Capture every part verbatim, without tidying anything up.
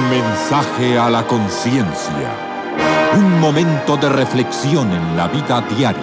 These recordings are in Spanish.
Mensaje a la conciencia. Un momento de reflexión en la vida diaria.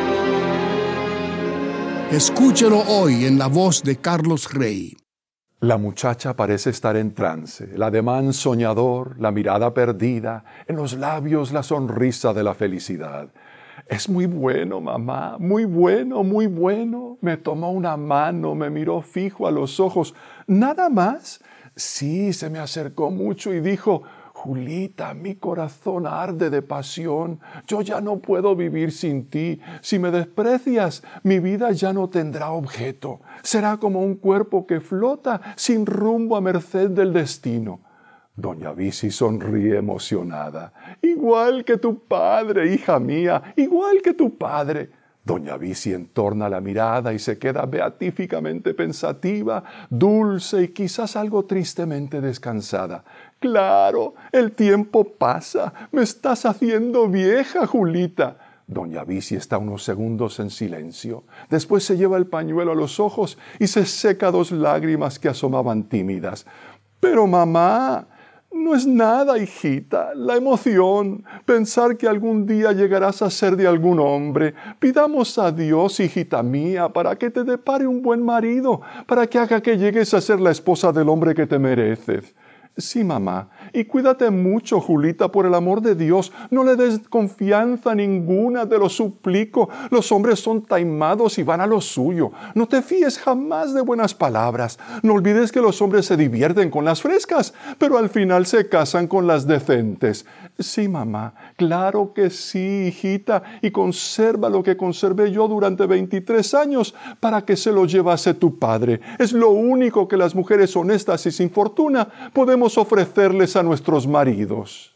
Escúchelo hoy en la voz de Carlos Rey. La muchacha parece estar en trance, el ademán soñador, la mirada perdida, en los labios la sonrisa de la felicidad. Es muy bueno, mamá, muy bueno, muy bueno. Me tomó una mano, me miró fijo a los ojos. ¿Nada más? Sí, se me acercó mucho y dijo: Julita, mi corazón arde de pasión. Yo ya no puedo vivir sin ti. Si me desprecias, mi vida ya no tendrá objeto. Será como un cuerpo que flota sin rumbo a merced del destino. Doña Bici sonríe emocionada. Igual que tu padre, hija mía, igual que tu padre. Doña Bici entorna la mirada y se queda beatíficamente pensativa, dulce y quizás algo tristemente descansada. Claro, el tiempo pasa. Me estás haciendo vieja, Julita. Doña Bici está unos segundos en silencio. Después se lleva el pañuelo a los ojos y se seca dos lágrimas que asomaban tímidas. Pero mamá, no es nada, hijita, la emoción, pensar que algún día llegarás a ser de algún hombre. Pidamos a Dios, hijita mía, para que te depare un buen marido, para que haga que llegues a ser la esposa del hombre que te mereces. Sí, mamá, y cuídate mucho, Julita, por el amor de Dios. No le des confianza ninguna, te lo suplico. Los hombres son taimados y van a lo suyo. No te fíes jamás de buenas palabras. No olvides que los hombres se divierten con las frescas, pero al final se casan con las decentes. Sí, mamá, claro que sí, hijita, y conserva lo que conservé yo durante veintitrés años para que se lo llevase tu padre. Es lo único que las mujeres honestas y sin fortuna podemos ofrecerles a nuestros maridos.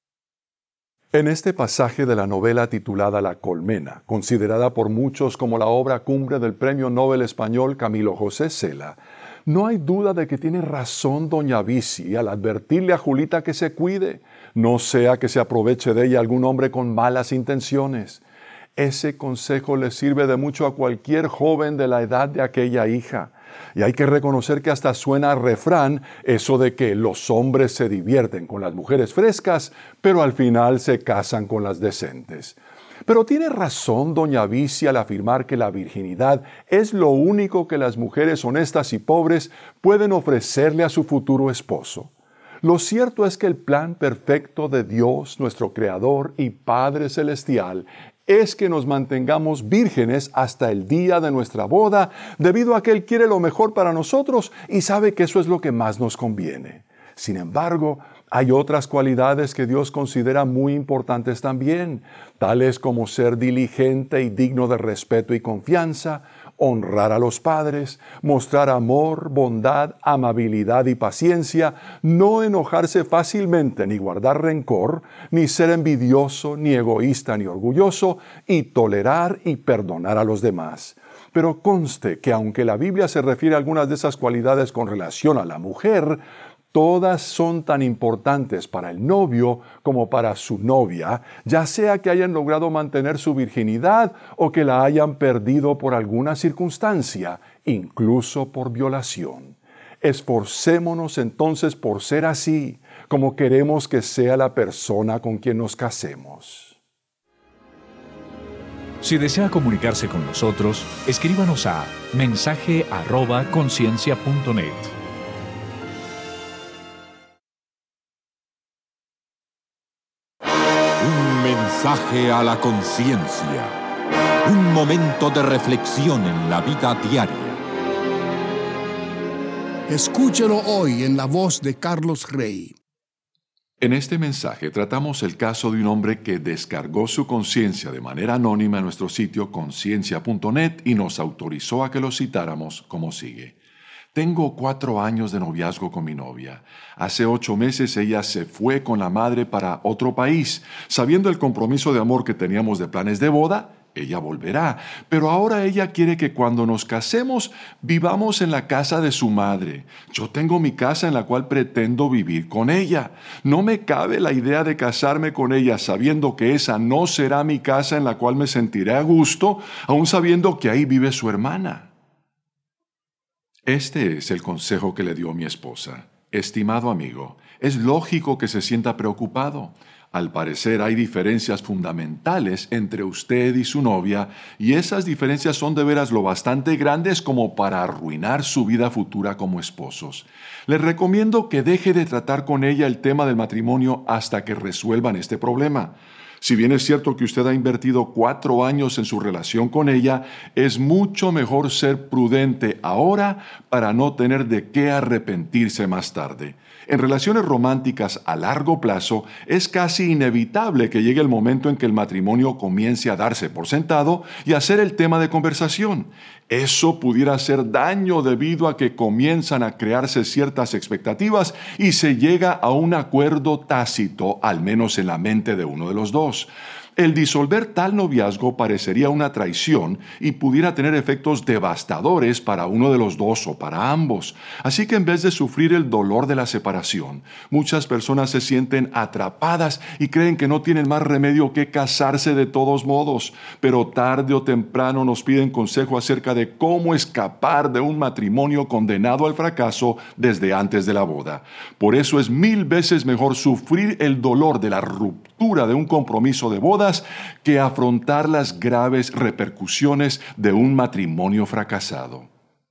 En este pasaje de la novela titulada La Colmena, considerada por muchos como la obra cumbre del premio Nobel español Camilo José Cela, no hay duda de que tiene razón doña Bici al advertirle a Julita que se cuide, no sea que se aproveche de ella algún hombre con malas intenciones. Ese consejo le sirve de mucho a cualquier joven de la edad de aquella hija. Y hay que reconocer que hasta suena a refrán eso de que los hombres se divierten con las mujeres frescas, pero al final se casan con las decentes. Pero tiene razón doña Bici al afirmar que la virginidad es lo único que las mujeres honestas y pobres pueden ofrecerle a su futuro esposo. Lo cierto es que el plan perfecto de Dios, nuestro Creador y Padre Celestial, es que nos mantengamos vírgenes hasta el día de nuestra boda, debido a que Él quiere lo mejor para nosotros y sabe que eso es lo que más nos conviene. Sin embargo, hay otras cualidades que Dios considera muy importantes también, tales como ser diligente y digno de respeto y confianza, honrar a los padres, mostrar amor, bondad, amabilidad y paciencia, no enojarse fácilmente ni guardar rencor, ni ser envidioso, ni egoísta, ni orgulloso, y tolerar y perdonar a los demás. Pero conste que aunque la Biblia se refiere a algunas de esas cualidades con relación a la mujer, todas son tan importantes para el novio como para su novia, ya sea que hayan logrado mantener su virginidad o que la hayan perdido por alguna circunstancia, incluso por violación. Esforcémonos entonces por ser así, como queremos que sea la persona con quien nos casemos. Si desea comunicarse con nosotros, escríbanos a mensaje arroba conciencia punto net. Mensaje a la conciencia. Un momento de reflexión en la vida diaria. Escúchelo hoy en la voz de Carlos Rey. En este mensaje tratamos el caso de un hombre que descargó su conciencia de manera anónima en nuestro sitio conciencia punto net y nos autorizó a que lo citáramos como sigue. Tengo cuatro años de noviazgo con mi novia. Hace ocho meses ella se fue con la madre para otro país. Sabiendo el compromiso de amor que teníamos de planes de boda, ella volverá. Pero ahora ella quiere que cuando nos casemos, vivamos en la casa de su madre. Yo tengo mi casa en la cual pretendo vivir con ella. No me cabe la idea de casarme con ella sabiendo que esa no será mi casa en la cual me sentiré a gusto, aun sabiendo que ahí vive su hermana. Este es el consejo que le dio mi esposa. Estimado amigo, es lógico que se sienta preocupado. Al parecer hay diferencias fundamentales entre usted y su novia, y esas diferencias son de veras lo bastante grandes como para arruinar su vida futura como esposos. Les recomiendo que deje de tratar con ella el tema del matrimonio hasta que resuelvan este problema. Si bien es cierto que usted ha invertido cuatro años en su relación con ella, es mucho mejor ser prudente ahora para no tener de qué arrepentirse más tarde. En relaciones románticas a largo plazo, es casi inevitable que llegue el momento en que el matrimonio comience a darse por sentado y a ser el tema de conversación. Eso pudiera hacer daño debido a que comienzan a crearse ciertas expectativas y se llega a un acuerdo tácito, al menos en la mente de uno de los dos. El disolver tal noviazgo parecería una traición y pudiera tener efectos devastadores para uno de los dos o para ambos. Así que en vez de sufrir el dolor de la separación, muchas personas se sienten atrapadas y creen que no tienen más remedio que casarse de todos modos. Pero tarde o temprano nos piden consejo acerca de cómo escapar de un matrimonio condenado al fracaso desde antes de la boda. Por eso es mil veces mejor sufrir el dolor de la ruptura de un compromiso de boda que afrontar las graves repercusiones de un matrimonio fracasado.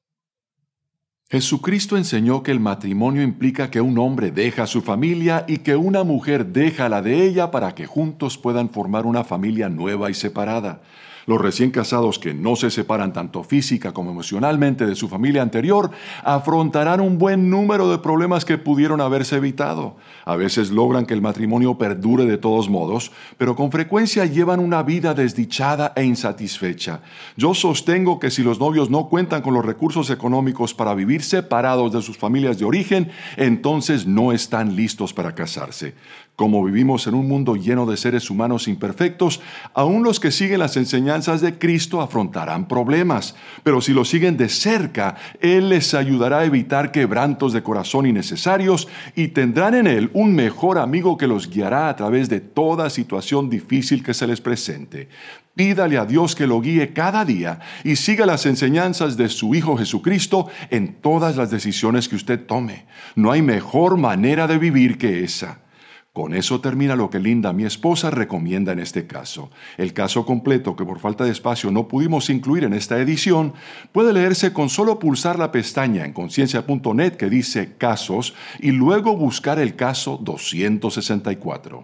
Jesucristo enseñó que el matrimonio implica que un hombre deja a su familia y que una mujer deja la de ella para que juntos puedan formar una familia nueva y separada. Los recién casados que no se separan tanto física como emocionalmente de su familia anterior afrontarán un buen número de problemas que pudieron haberse evitado. A veces logran que el matrimonio perdure de todos modos, pero con frecuencia llevan una vida desdichada e insatisfecha. Yo sostengo que si los novios no cuentan con los recursos económicos para vivir separados de sus familias de origen, entonces no están listos para casarse. Como vivimos en un mundo lleno de seres humanos imperfectos, aún los que siguen las enseñanzas de Cristo afrontarán problemas. Pero si lo siguen de cerca, Él les ayudará a evitar quebrantos de corazón innecesarios y tendrán en Él un mejor amigo que los guiará a través de toda situación difícil que se les presente. Pídale a Dios que lo guíe cada día y siga las enseñanzas de su Hijo Jesucristo en todas las decisiones que usted tome. No hay mejor manera de vivir que esa. Con eso termina lo que Linda, mi esposa, recomienda en este caso. El caso completo, que por falta de espacio no pudimos incluir en esta edición, puede leerse con solo pulsar la pestaña en conciencia punto net que dice Casos y luego buscar el caso doscientos sesenta y cuatro.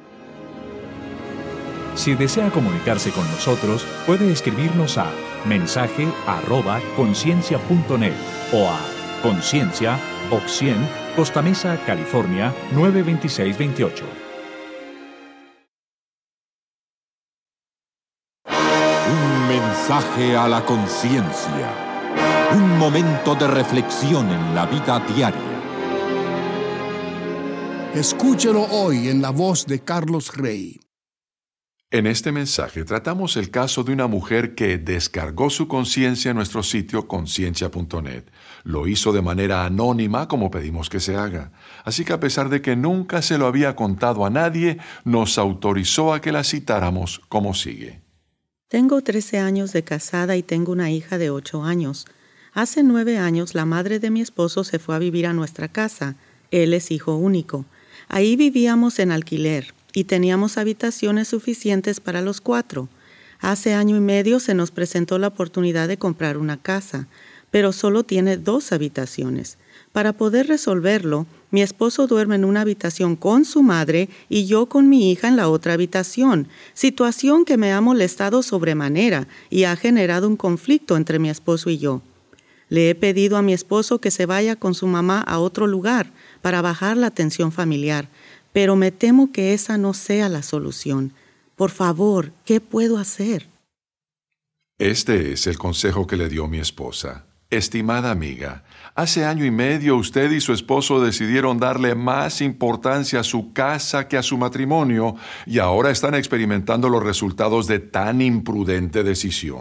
Si desea comunicarse con nosotros, puede escribirnos a mensaje arroba conciencia punto net o a Conciencia, Ox cien, Costa Mesa, California, nueve dos seis dos ocho. Un mensaje a la conciencia. Un momento de reflexión en la vida diaria. Escúchelo hoy en la voz de Carlos Rey. En este mensaje tratamos el caso de una mujer que descargó su conciencia en nuestro sitio conciencia punto net. Lo hizo de manera anónima como pedimos que se haga. Así que a pesar de que nunca se lo había contado a nadie, nos autorizó a que la citáramos como sigue. Tengo trece años de casada y tengo una hija de ocho años. Hace nueve años la madre de mi esposo se fue a vivir a nuestra casa. Él es hijo único. Ahí vivíamos en alquiler y teníamos habitaciones suficientes para los cuatro. Hace año y medio se nos presentó la oportunidad de comprar una casa, pero solo tiene dos habitaciones. Para poder resolverlo, mi esposo duerme en una habitación con su madre y yo con mi hija en la otra habitación, situación que me ha molestado sobremanera y ha generado un conflicto entre mi esposo y yo. Le he pedido a mi esposo que se vaya con su mamá a otro lugar para bajar la tensión familiar, pero me temo que esa no sea la solución. Por favor, ¿qué puedo hacer? Este es el consejo que le dio mi esposa. Estimada amiga, hace año y medio usted y su esposo decidieron darle más importancia a su casa que a su matrimonio y ahora están experimentando los resultados de tan imprudente decisión.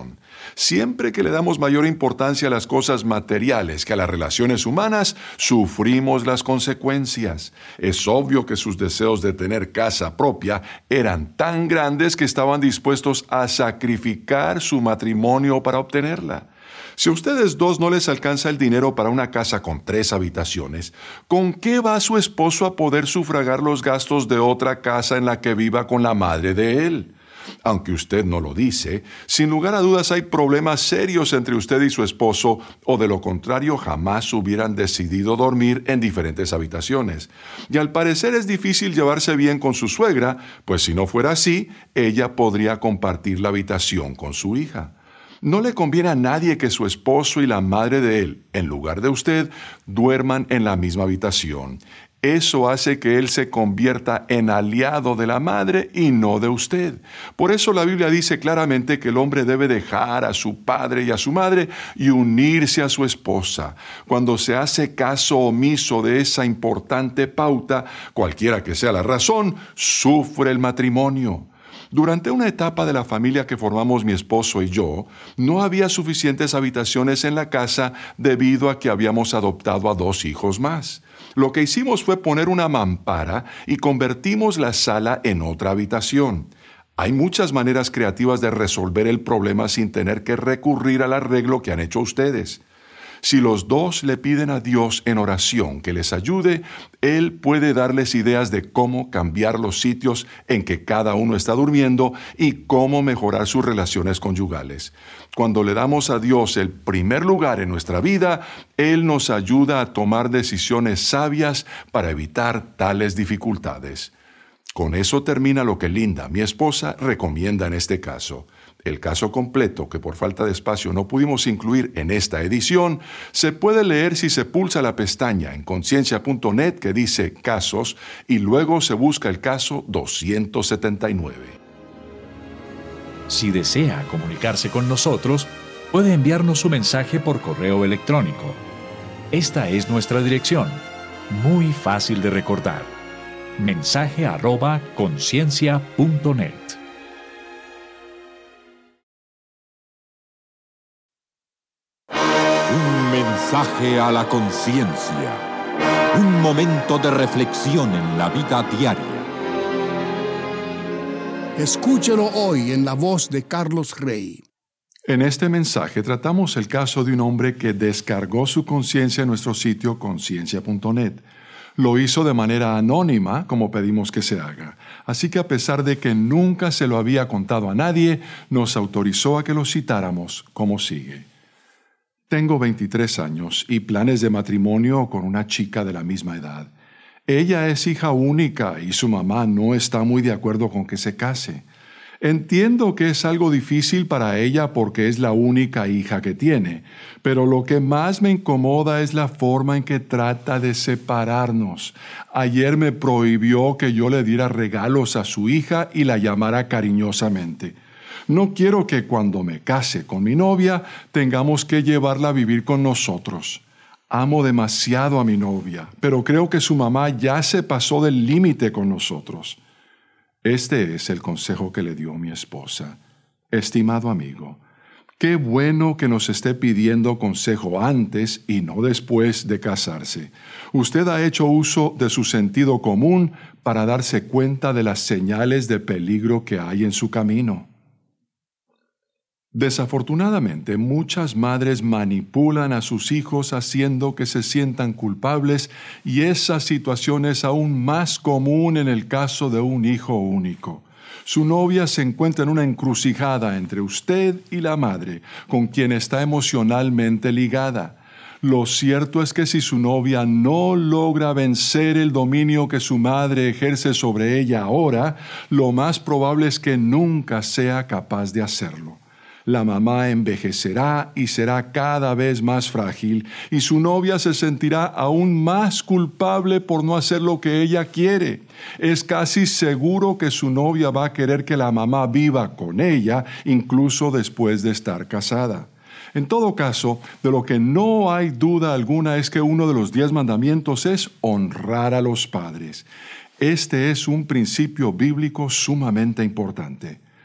Siempre que le damos mayor importancia a las cosas materiales que a las relaciones humanas, sufrimos las consecuencias. Es obvio que sus deseos de tener casa propia eran tan grandes que estaban dispuestos a sacrificar su matrimonio para obtenerla. Si a ustedes dos no les alcanza el dinero para una casa con tres habitaciones, ¿con qué va su esposo a poder sufragar los gastos de otra casa en la que viva con la madre de él? Aunque usted no lo dice, sin lugar a dudas hay problemas serios entre usted y su esposo, o de lo contrario jamás hubieran decidido dormir en diferentes habitaciones. Y al parecer es difícil llevarse bien con su suegra, pues si no fuera así, ella podría compartir la habitación con su hija. No le conviene a nadie que su esposo y la madre de él, en lugar de usted, duerman en la misma habitación. Eso hace que él se convierta en aliado de la madre y no de usted. Por eso la Biblia dice claramente que el hombre debe dejar a su padre y a su madre y unirse a su esposa. Cuando se hace caso omiso de esa importante pauta, cualquiera que sea la razón, sufre el matrimonio. Durante una etapa de la familia que formamos mi esposo y yo, no había suficientes habitaciones en la casa debido a que habíamos adoptado a dos hijos más. Lo que hicimos fue poner una mampara y convertimos la sala en otra habitación. Hay muchas maneras creativas de resolver el problema sin tener que recurrir al arreglo que han hecho ustedes. Si los dos le piden a Dios en oración que les ayude, Él puede darles ideas de cómo cambiar los sitios en que cada uno está durmiendo y cómo mejorar sus relaciones conyugales. Cuando le damos a Dios el primer lugar en nuestra vida, Él nos ayuda a tomar decisiones sabias para evitar tales dificultades. Con eso termina lo que Linda, mi esposa, recomienda en este caso. El caso completo, que por falta de espacio no pudimos incluir en esta edición, se puede leer si se pulsa la pestaña en conciencia punto net que dice Casos y luego se busca el caso doscientos setenta y nueve. Si desea comunicarse con nosotros, puede enviarnos su mensaje por correo electrónico. Esta es nuestra dirección, muy fácil de recordar. Mensaje arroba conciencia punto net. Un mensaje a la conciencia. Un momento de reflexión en la vida diaria. Escúchelo hoy en la voz de Carlos Rey. En este mensaje tratamos el caso de un hombre que descargó su conciencia en nuestro sitio conciencia punto net. Lo hizo de manera anónima, como pedimos que se haga. Así que a pesar de que nunca se lo había contado a nadie, nos autorizó a que lo citáramos como sigue. Tengo veintitrés años y planes de matrimonio con una chica de la misma edad. Ella es hija única y su mamá no está muy de acuerdo con que se case. Entiendo que es algo difícil para ella porque es la única hija que tiene, pero lo que más me incomoda es la forma en que trata de separarnos. Ayer me prohibió que yo le diera regalos a su hija y la llamara cariñosamente. No quiero que cuando me case con mi novia tengamos que llevarla a vivir con nosotros. Amo demasiado a mi novia, pero creo que su mamá ya se pasó del límite con nosotros. Este es el consejo que le dio mi esposa. Estimado amigo, qué bueno que nos esté pidiendo consejo antes y no después de casarse. Usted ha hecho uso de su sentido común para darse cuenta de las señales de peligro que hay en su camino. Desafortunadamente, muchas madres manipulan a sus hijos haciendo que se sientan culpables y esa situación es aún más común en el caso de un hijo único. Su novia se encuentra en una encrucijada entre usted y la madre, con quien está emocionalmente ligada. Lo cierto es que si su novia no logra vencer el dominio que su madre ejerce sobre ella ahora, lo más probable es que nunca sea capaz de hacerlo. La mamá envejecerá y será cada vez más frágil, y su novia se sentirá aún más culpable por no hacer lo que ella quiere. Es casi seguro que su novia va a querer que la mamá viva con ella, incluso después de estar casada. En todo caso, de lo que no hay duda alguna es que uno de los diez mandamientos es honrar a los padres. Este es un principio bíblico sumamente importante.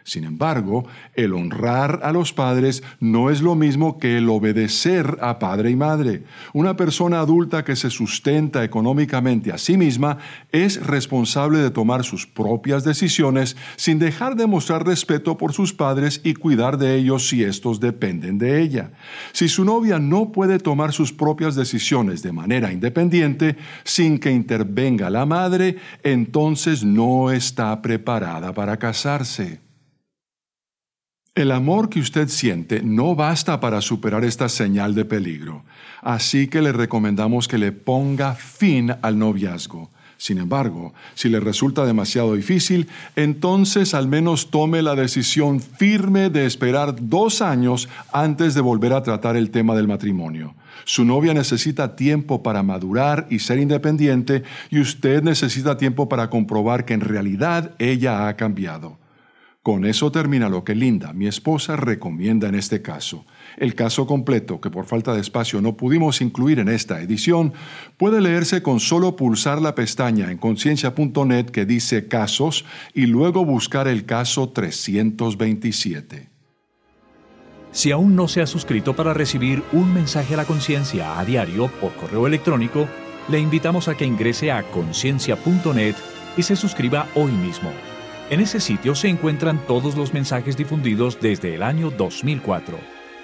Sin embargo, el honrar a los padres no es lo mismo que el obedecer a padre y madre. Una persona adulta que se sustenta económicamente a sí misma es responsable de tomar sus propias decisiones sin dejar de mostrar respeto por sus padres y cuidar de ellos si estos dependen de ella. Si su novia no puede tomar sus propias decisiones de manera independiente sin que intervenga la madre, entonces no está preparada para casarse. El amor que usted siente no basta para superar esta señal de peligro, así que le recomendamos que le ponga fin al noviazgo. Sin embargo, si le resulta demasiado difícil, entonces al menos tome la decisión firme de esperar dos años antes de volver a tratar el tema del matrimonio. Su novia necesita tiempo para madurar y ser independiente, y usted necesita tiempo para comprobar que en realidad ella ha cambiado. Con eso termina lo que Linda, mi esposa, recomienda en este caso. El caso completo, que por falta de espacio no pudimos incluir en esta edición, puede leerse con solo pulsar la pestaña en conciencia punto net que dice Casos y luego buscar el caso trescientos veintisiete. Si aún no se ha suscrito para recibir un mensaje a la conciencia a diario por correo electrónico, le invitamos a que ingrese a conciencia punto net y se suscriba hoy mismo. En ese sitio se encuentran todos los mensajes difundidos desde el año dos mil cuatro.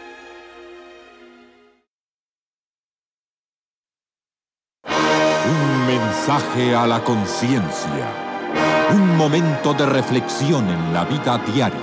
Un mensaje a la conciencia. Un momento de reflexión en la vida diaria.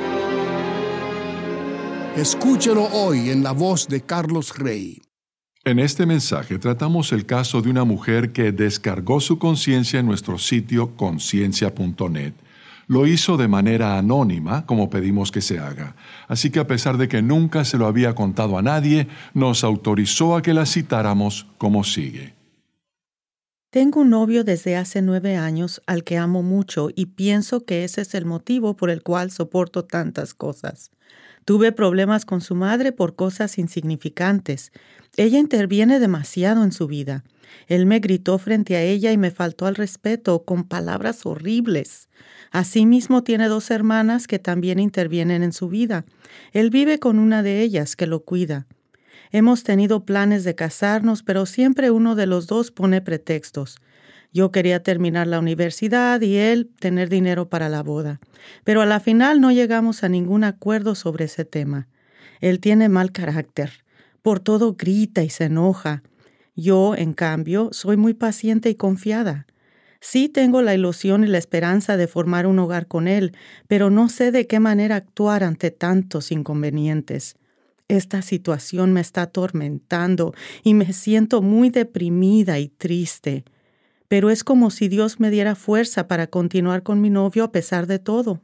Escúchelo hoy en la voz de Carlos Rey. En este mensaje tratamos el caso de una mujer que descargó su conciencia en nuestro sitio conciencia punto net. Lo hizo de manera anónima, como pedimos que se haga. Así que a pesar de que nunca se lo había contado a nadie, nos autorizó a que la citáramos como sigue. Tengo un novio desde hace nueve años al que amo mucho y pienso que ese es el motivo por el cual soporto tantas cosas. Tuve problemas con su madre por cosas insignificantes. Ella interviene demasiado en su vida. Él me gritó frente a ella y me faltó al respeto con palabras horribles. Asimismo, tiene dos hermanas que también intervienen en su vida. Él vive con una de ellas que lo cuida. Hemos tenido planes de casarnos, pero siempre uno de los dos pone pretextos. Yo quería terminar la universidad y él tener dinero para la boda. Pero a la final no llegamos a ningún acuerdo sobre ese tema. Él tiene mal carácter. Por todo grita y se enoja. Yo, en cambio, soy muy paciente y confiada. Sí tengo la ilusión y la esperanza de formar un hogar con él, pero no sé de qué manera actuar ante tantos inconvenientes. Esta situación me está atormentando y me siento muy deprimida y triste. Pero es como si Dios me diera fuerza para continuar con mi novio a pesar de todo.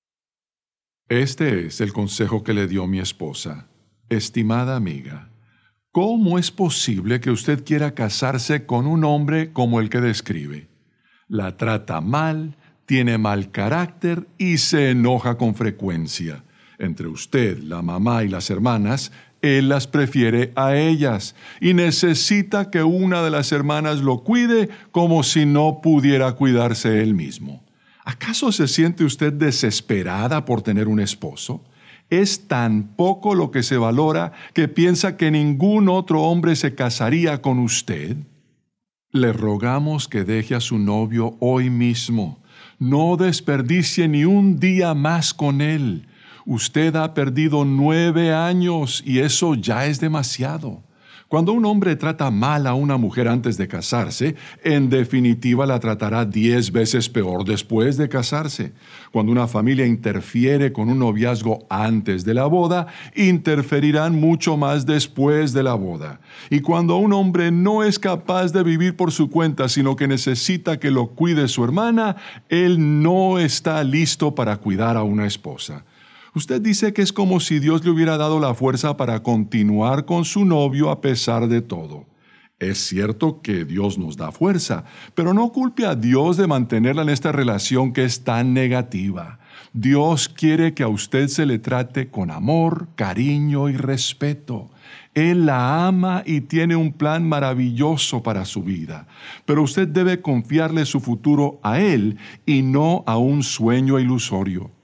Este es el consejo que le dio mi esposa. Estimada amiga, ¿cómo es posible que usted quiera casarse con un hombre como el que describe? La trata mal, tiene mal carácter y se enoja con frecuencia. Entre usted, la mamá y las hermanas, él las prefiere a ellas y necesita que una de las hermanas lo cuide como si no pudiera cuidarse él mismo. ¿Acaso se siente usted desesperada por tener un esposo? ¿Es tan poco lo que se valora que piensa que ningún otro hombre se casaría con usted? Le rogamos que deje a su novio hoy mismo. No desperdicie ni un día más con él. Usted ha perdido nueve años y eso ya es demasiado. Cuando un hombre trata mal a una mujer antes de casarse, en definitiva la tratará diez veces peor después de casarse. Cuando una familia interfiere con un noviazgo antes de la boda, interferirán mucho más después de la boda. Y cuando un hombre no es capaz de vivir por su cuenta, sino que necesita que lo cuide su hermana, él no está listo para cuidar a una esposa. Usted dice que es como si Dios le hubiera dado la fuerza para continuar con su novio a pesar de todo. Es cierto que Dios nos da fuerza, pero no culpe a Dios de mantenerla en esta relación que es tan negativa. Dios quiere que a usted se le trate con amor, cariño y respeto. Él la ama y tiene un plan maravilloso para su vida, pero usted debe confiarle su futuro a Él y no a un sueño ilusorio.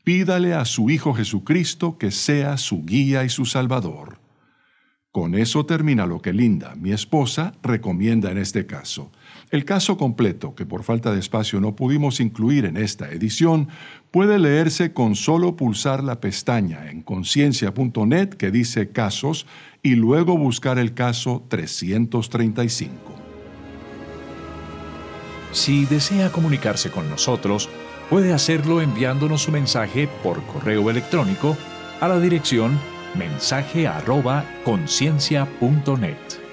pídale a su Hijo Jesucristo que sea su guía y su Salvador. Con eso termina lo que Linda, mi esposa, recomienda en este caso. El caso completo, que por falta de espacio no pudimos incluir en esta edición, puede leerse con solo pulsar la pestaña en conciencia punto net que dice Casos y luego buscar el caso trescientos treinta y cinco. Si desea comunicarse con nosotros, puede hacerlo enviándonos su mensaje por correo electrónico a la dirección mensaje arroba conciencia punto net.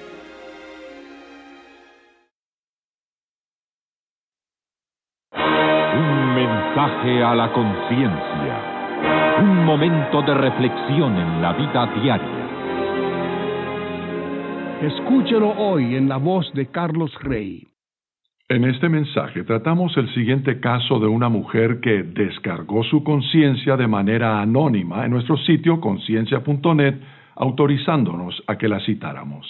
Un mensaje a la conciencia. Un momento de reflexión en la vida diaria. Escúchelo hoy en la voz de Carlos Rey. En este mensaje tratamos el siguiente caso de una mujer que descargó su conciencia de manera anónima en nuestro sitio conciencia punto net, autorizándonos a que la citáramos.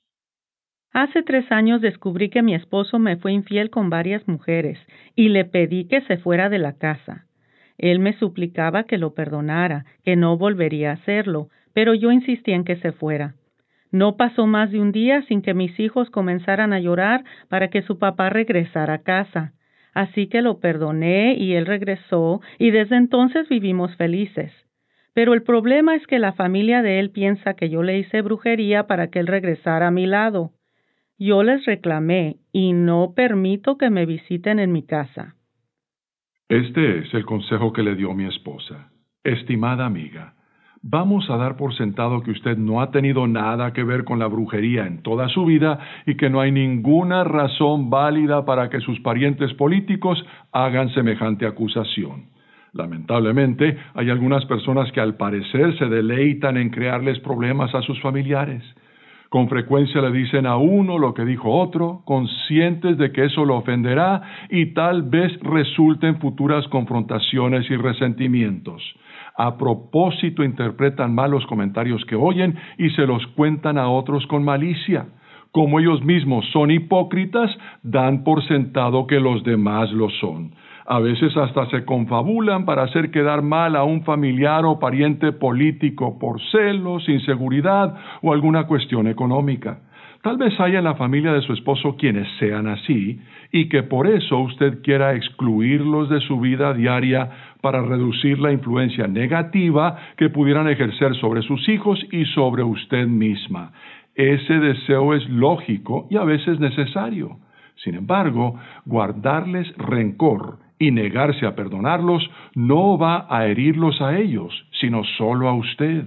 Hace tres años descubrí que mi esposo me fue infiel con varias mujeres y le pedí que se fuera de la casa. Él me suplicaba que lo perdonara, que no volvería a hacerlo, pero yo insistí en que se fuera. No pasó más de un día sin que mis hijos comenzaran a llorar para que su papá regresara a casa. Así que lo perdoné y él regresó y desde entonces vivimos felices. Pero el problema es que la familia de él piensa que yo le hice brujería para que él regresara a mi lado. Yo les reclamé y no permito que me visiten en mi casa. Este es el consejo que le dio mi esposa. Estimada amiga, vamos a dar por sentado que usted no ha tenido nada que ver con la brujería en toda su vida y que no hay ninguna razón válida para que sus parientes políticos hagan semejante acusación. Lamentablemente, hay algunas personas que al parecer se deleitan en crearles problemas a sus familiares. Con frecuencia le dicen a uno lo que dijo otro, conscientes de que eso lo ofenderá y tal vez resulten futuras confrontaciones y resentimientos. A propósito interpretan mal los comentarios que oyen y se los cuentan a otros con malicia. Como ellos mismos son hipócritas, dan por sentado que los demás lo son. A veces hasta se confabulan para hacer quedar mal a un familiar o pariente político por celos, inseguridad o alguna cuestión económica. Tal vez haya en la familia de su esposo quienes sean así y que por eso usted quiera excluirlos de su vida diaria para reducir la influencia negativa que pudieran ejercer sobre sus hijos y sobre usted misma. Ese deseo es lógico y a veces necesario. Sin embargo, guardarles rencor y negarse a perdonarlos no va a herirlos a ellos, sino solo a usted.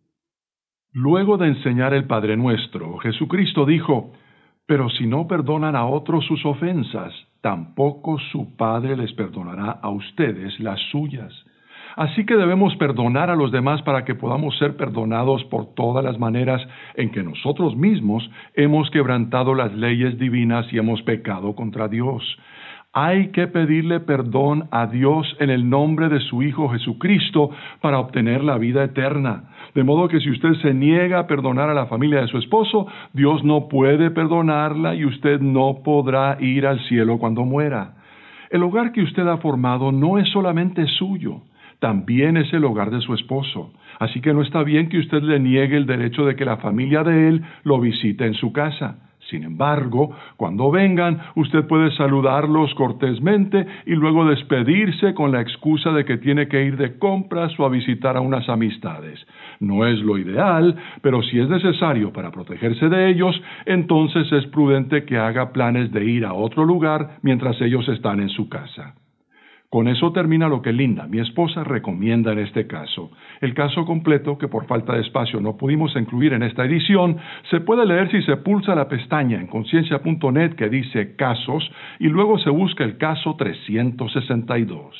Luego de enseñar el Padre Nuestro, Jesucristo dijo, «Pero si no perdonan a otros sus ofensas, tampoco su Padre les perdonará a ustedes las suyas». Así que debemos perdonar a los demás para que podamos ser perdonados por todas las maneras en que nosotros mismos hemos quebrantado las leyes divinas y hemos pecado contra Dios. Hay que pedirle perdón a Dios en el nombre de su Hijo Jesucristo para obtener la vida eterna. De modo que si usted se niega a perdonar a la familia de su esposo, Dios no puede perdonarla y usted no podrá ir al cielo cuando muera. El hogar que usted ha formado no es solamente suyo, también es el hogar de su esposo. Así que no está bien que usted le niegue el derecho de que la familia de él lo visite en su casa. Sin embargo, cuando vengan, usted puede saludarlos cortésmente y luego despedirse con la excusa de que tiene que ir de compras o a visitar a unas amistades. No es lo ideal, pero si es necesario para protegerse de ellos, entonces es prudente que haga planes de ir a otro lugar mientras ellos están en su casa. Con eso termina lo que Linda, mi esposa, recomienda en este caso. El caso completo, que por falta de espacio no pudimos incluir en esta edición, se puede leer si se pulsa la pestaña en conciencia punto net que dice Casos y luego se busca el caso trescientos sesenta y dos.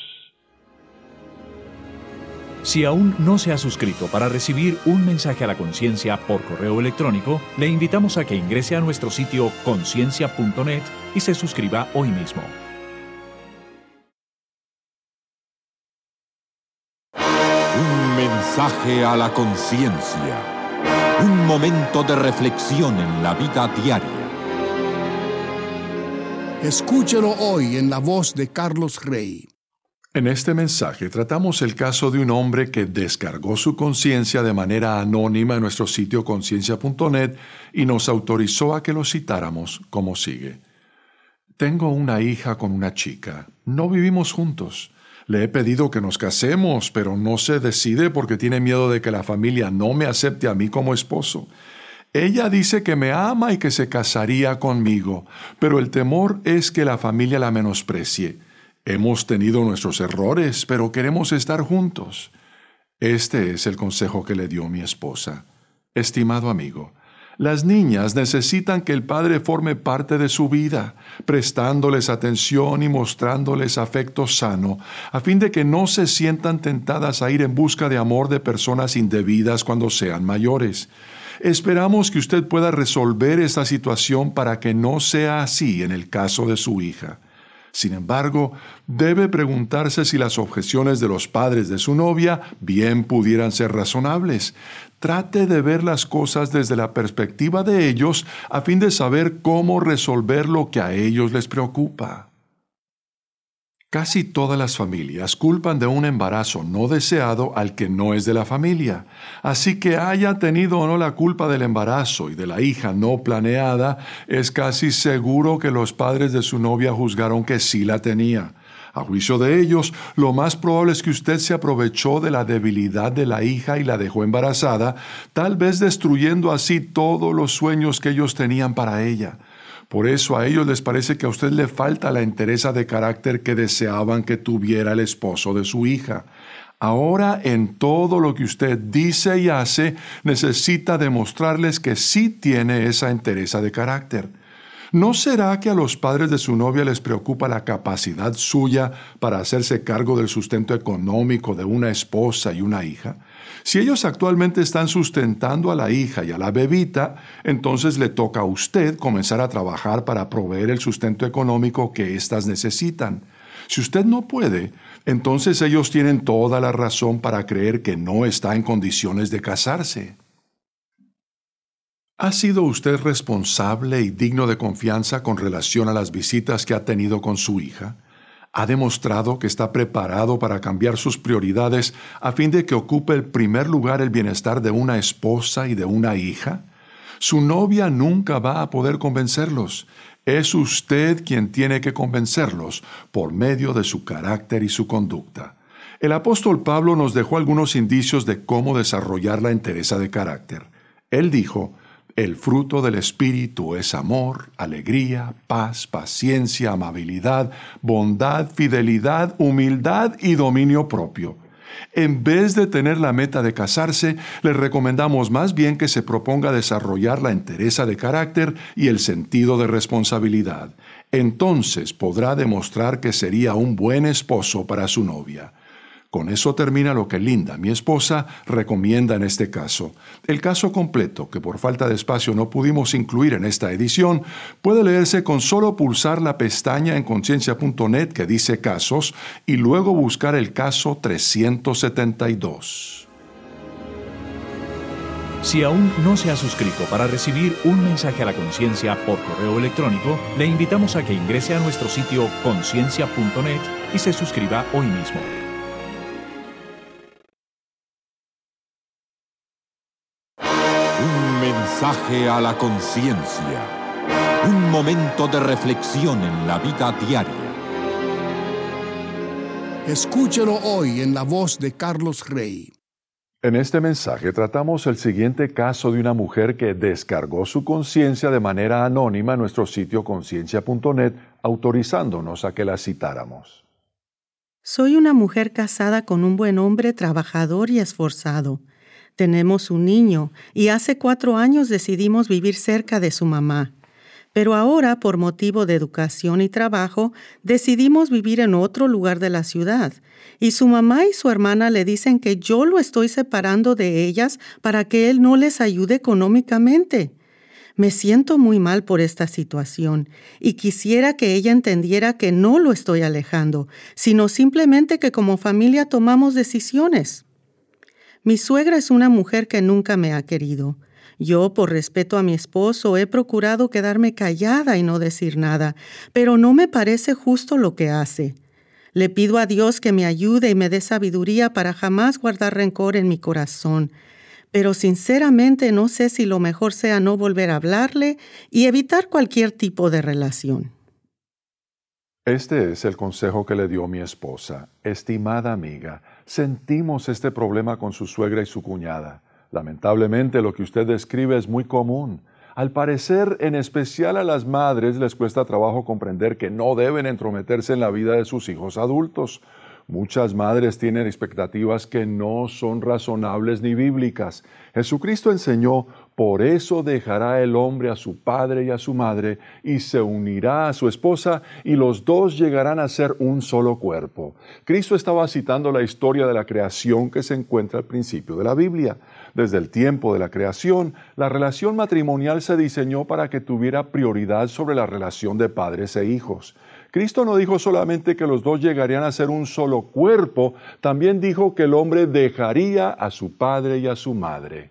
Si aún no se ha suscrito para recibir un mensaje a la conciencia por correo electrónico, le invitamos a que ingrese a nuestro sitio conciencia punto net y se suscriba hoy mismo. Mensaje a la conciencia. Un momento de reflexión en la vida diaria. Escúchelo hoy en la voz de Carlos Rey. En este mensaje tratamos el caso de un hombre que descargó su conciencia de manera anónima en nuestro sitio conciencia punto net y nos autorizó a que lo citáramos como sigue. Tengo una hija con una chica. No vivimos juntos. Le he pedido que nos casemos, pero no se decide porque tiene miedo de que la familia no me acepte a mí como esposo. Ella dice que me ama y que se casaría conmigo, pero el temor es que la familia la menosprecie. Hemos tenido nuestros errores, pero queremos estar juntos. Este es el consejo que le dio mi esposa. Estimado amigo, las niñas necesitan que el padre forme parte de su vida, prestándoles atención y mostrándoles afecto sano, a fin de que no se sientan tentadas a ir en busca de amor de personas indebidas cuando sean mayores. Esperamos que usted pueda resolver esta situación para que no sea así en el caso de su hija. Sin embargo, debe preguntarse si las objeciones de los padres de su novia bien pudieran ser razonables. Trate de ver las cosas desde la perspectiva de ellos a fin de saber cómo resolver lo que a ellos les preocupa. Casi todas las familias culpan de un embarazo no deseado al que no es de la familia. Así que haya tenido o no la culpa del embarazo y de la hija no planeada, es casi seguro que los padres de su novia juzgaron que sí la tenía. A juicio de ellos, lo más probable es que usted se aprovechó de la debilidad de la hija y la dejó embarazada, tal vez destruyendo así todos los sueños que ellos tenían para ella. Por eso a ellos les parece que a usted le falta la entereza de carácter que deseaban que tuviera el esposo de su hija. Ahora, en todo lo que usted dice y hace, necesita demostrarles que sí tiene esa entereza de carácter. ¿No será que a los padres de su novia les preocupa la capacidad suya para hacerse cargo del sustento económico de una esposa y una hija? Si ellos actualmente están sustentando a la hija y a la bebita, entonces le toca a usted comenzar a trabajar para proveer el sustento económico que éstas necesitan. Si usted no puede, entonces ellos tienen toda la razón para creer que no está en condiciones de casarse. ¿Ha sido usted responsable y digno de confianza con relación a las visitas que ha tenido con su hija? ¿Ha demostrado que está preparado para cambiar sus prioridades a fin de que ocupe el primer lugar el bienestar de una esposa y de una hija? Su novia nunca va a poder convencerlos. Es usted quien tiene que convencerlos por medio de su carácter y su conducta. El apóstol Pablo nos dejó algunos indicios de cómo desarrollar la entereza de carácter. Él dijo: el fruto del Espíritu es amor, alegría, paz, paciencia, amabilidad, bondad, fidelidad, humildad y dominio propio. En vez de tener la meta de casarse, le recomendamos más bien que se proponga desarrollar la entereza de carácter y el sentido de responsabilidad. Entonces podrá demostrar que sería un buen esposo para su novia. Con eso termina lo que Linda, mi esposa, recomienda en este caso. El caso completo, que por falta de espacio no pudimos incluir en esta edición, puede leerse con solo pulsar la pestaña en conciencia punto net que dice Casos y luego buscar el caso trescientos setenta y dos. Si aún no se ha suscrito para recibir un mensaje a la conciencia por correo electrónico, le invitamos a que ingrese a nuestro sitio conciencia punto net y se suscriba hoy mismo. Mensaje a la conciencia. Un momento de reflexión en la vida diaria. Escúchelo hoy en la voz de Carlos Rey. En este mensaje tratamos el siguiente caso de una mujer que descargó su conciencia de manera anónima en nuestro sitio conciencia punto net, autorizándonos a que la citáramos. Soy una mujer casada con un buen hombre trabajador y esforzado. Tenemos un niño y hace cuatro años decidimos vivir cerca de su mamá. Pero ahora, por motivo de educación y trabajo, decidimos vivir en otro lugar de la ciudad. Y su mamá y su hermana le dicen que yo lo estoy separando de ellas para que él no les ayude económicamente. Me siento muy mal por esta situación y quisiera que ella entendiera que no lo estoy alejando, sino simplemente que como familia tomamos decisiones. Mi suegra es una mujer que nunca me ha querido. Yo, por respeto a mi esposo, he procurado quedarme callada y no decir nada, pero no me parece justo lo que hace. Le pido a Dios que me ayude y me dé sabiduría para jamás guardar rencor en mi corazón. Pero sinceramente no sé si lo mejor sea no volver a hablarle y evitar cualquier tipo de relación. Este es el consejo que le dio mi esposa. Estimada amiga, sentimos este problema con su suegra y su cuñada. Lamentablemente lo que usted describe es muy común. Al parecer, en especial a las madres les cuesta trabajo comprender que no deben entrometerse en la vida de sus hijos adultos. Muchas madres tienen expectativas que no son razonables ni bíblicas. Jesucristo enseñó, por eso dejará el hombre a su padre y a su madre, y se unirá a su esposa, y los dos llegarán a ser un solo cuerpo. Cristo estaba citando la historia de la creación que se encuentra al principio de la Biblia. Desde el tiempo de la creación, la relación matrimonial se diseñó para que tuviera prioridad sobre la relación de padres e hijos. Cristo no dijo solamente que los dos llegarían a ser un solo cuerpo, también dijo que el hombre dejaría a su padre y a su madre.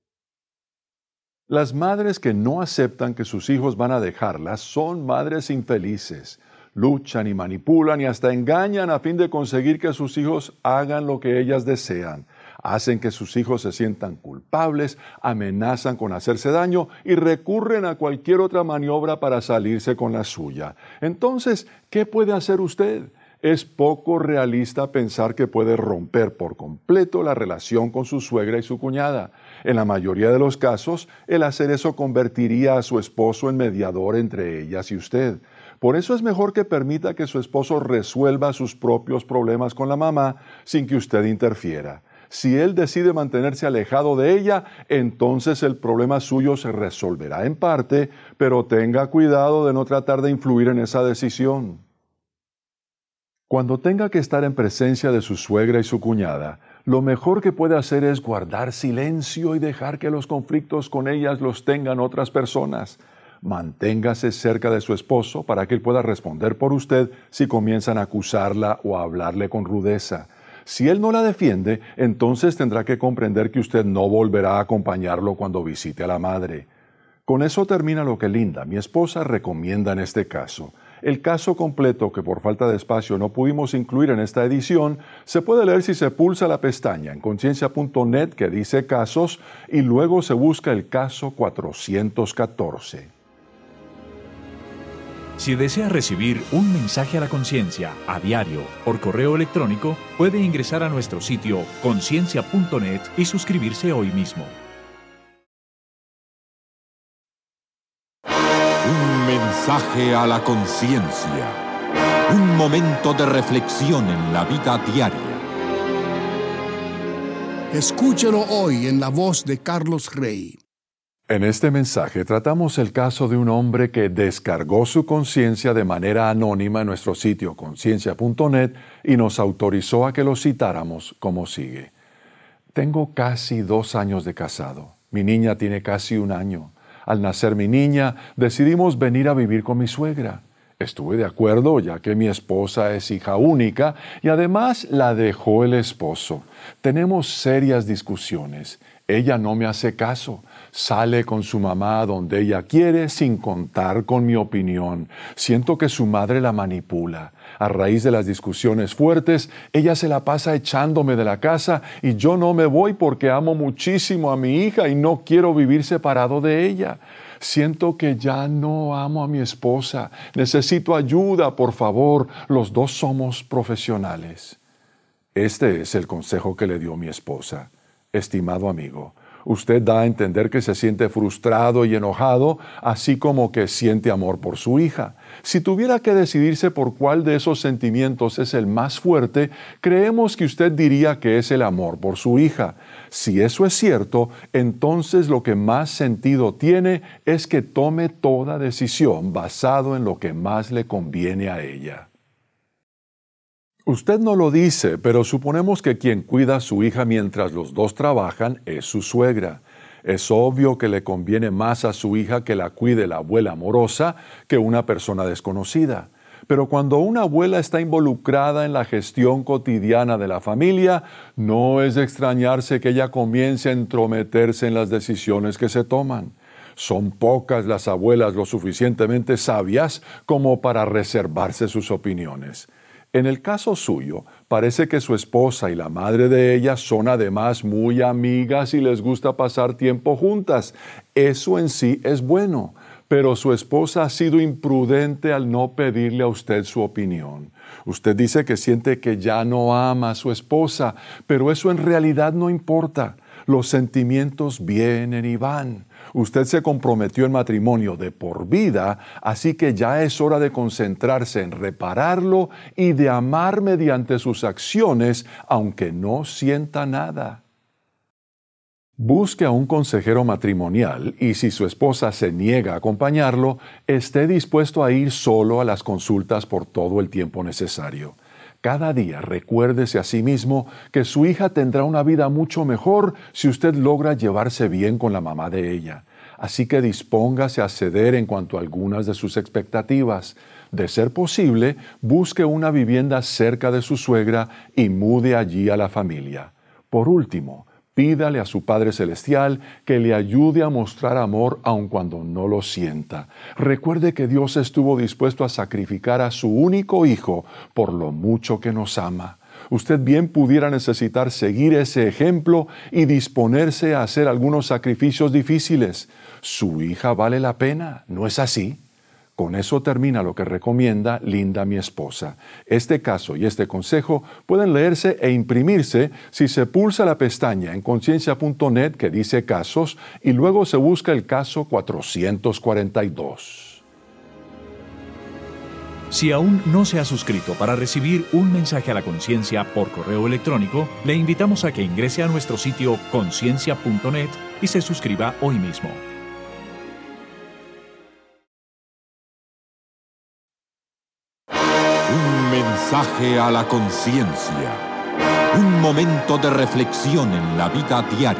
Las madres que no aceptan que sus hijos van a dejarlas son madres infelices. Luchan y manipulan y hasta engañan a fin de conseguir que sus hijos hagan lo que ellas desean. Hacen que sus hijos se sientan culpables, amenazan con hacerse daño y recurren a cualquier otra maniobra para salirse con la suya. Entonces, ¿qué puede hacer usted? Es poco realista pensar que puede romper por completo la relación con su suegra y su cuñada. En la mayoría de los casos, el hacer eso convertiría a su esposo en mediador entre ellas y usted. Por eso es mejor que permita que su esposo resuelva sus propios problemas con la mamá sin que usted interfiera. Si él decide mantenerse alejado de ella, entonces el problema suyo se resolverá en parte, pero tenga cuidado de no tratar de influir en esa decisión. Cuando tenga que estar en presencia de su suegra y su cuñada, lo mejor que puede hacer es guardar silencio y dejar que los conflictos con ellas los tengan otras personas. Manténgase cerca de su esposo para que él pueda responder por usted si comienzan a acusarla o a hablarle con rudeza. Si él no la defiende, entonces tendrá que comprender que usted no volverá a acompañarlo cuando visite a la madre. Con eso termina lo que Linda, mi esposa, recomienda en este caso. El caso completo, que por falta de espacio no pudimos incluir en esta edición, se puede leer si se pulsa la pestaña en conciencia punto net que dice casos y luego se busca el caso cuatrocientos catorce. Si desea recibir un mensaje a la conciencia a diario por correo electrónico, puede ingresar a nuestro sitio conciencia punto net y suscribirse hoy mismo. Un mensaje a la conciencia. Un momento de reflexión en la vida diaria. Escúchelo hoy en la voz de Carlos Rey. En este mensaje tratamos el caso de un hombre que descargó su conciencia de manera anónima en nuestro sitio conciencia punto net y nos autorizó a que lo citáramos como sigue. Tengo casi dos años de casado. Mi niña tiene casi un año. Al nacer mi niña, decidimos venir a vivir con mi suegra. Estuve de acuerdo, ya que mi esposa es hija única y además la dejó el esposo. Tenemos serias discusiones. Ella no me hace caso. Sale con su mamá donde ella quiere sin contar con mi opinión. Siento que su madre la manipula. A raíz de las discusiones fuertes, ella se la pasa echándome de la casa y yo no me voy porque amo muchísimo a mi hija y no quiero vivir separado de ella. Siento que ya no amo a mi esposa. Necesito ayuda, por favor. Los dos somos profesionales. Este es el consejo que le dio mi esposa. Estimado amigo, usted da a entender que se siente frustrado y enojado, así como que siente amor por su hija. Si tuviera que decidirse por cuál de esos sentimientos es el más fuerte, creemos que usted diría que es el amor por su hija. Si eso es cierto, entonces lo que más sentido tiene es que tome toda decisión basado en lo que más le conviene a ella. Usted no lo dice, pero suponemos que quien cuida a su hija mientras los dos trabajan es su suegra. Es obvio que le conviene más a su hija que la cuide la abuela amorosa que una persona desconocida. Pero cuando una abuela está involucrada en la gestión cotidiana de la familia, no es de extrañarse que ella comience a entrometerse en las decisiones que se toman. Son pocas las abuelas lo suficientemente sabias como para reservarse sus opiniones. En el caso suyo, parece que su esposa y la madre de ella son además muy amigas y les gusta pasar tiempo juntas. Eso en sí es bueno, pero su esposa ha sido imprudente al no pedirle a usted su opinión. Usted dice que siente que ya no ama a su esposa, pero eso en realidad no importa. Los sentimientos vienen y van. Usted se comprometió en matrimonio de por vida, así que ya es hora de concentrarse en repararlo y de amar mediante sus acciones, aunque no sienta nada. Busque a un consejero matrimonial y si su esposa se niega a acompañarlo, esté dispuesto a ir solo a las consultas por todo el tiempo necesario. Cada día recuérdese a sí mismo que su hija tendrá una vida mucho mejor si usted logra llevarse bien con la mamá de ella. Así que dispóngase a ceder en cuanto a algunas de sus expectativas. De ser posible, busque una vivienda cerca de su suegra y mude allí a la familia. Por último, pídale a su Padre Celestial que le ayude a mostrar amor aun cuando no lo sienta. Recuerde que Dios estuvo dispuesto a sacrificar a su único Hijo por lo mucho que nos ama. Usted bien pudiera necesitar seguir ese ejemplo y disponerse a hacer algunos sacrificios difíciles. Su hija vale la pena, ¿no es así? Con eso termina lo que recomienda Linda, mi esposa. Este caso y este consejo pueden leerse e imprimirse si se pulsa la pestaña en conciencia punto net que dice casos y luego se busca el caso cuatrocientos cuarenta y dos. Si aún no se ha suscrito para recibir un mensaje a la conciencia por correo electrónico, le invitamos a que ingrese a nuestro sitio conciencia punto net y se suscriba hoy mismo. Mensaje a la conciencia. Un momento de reflexión en la vida diaria.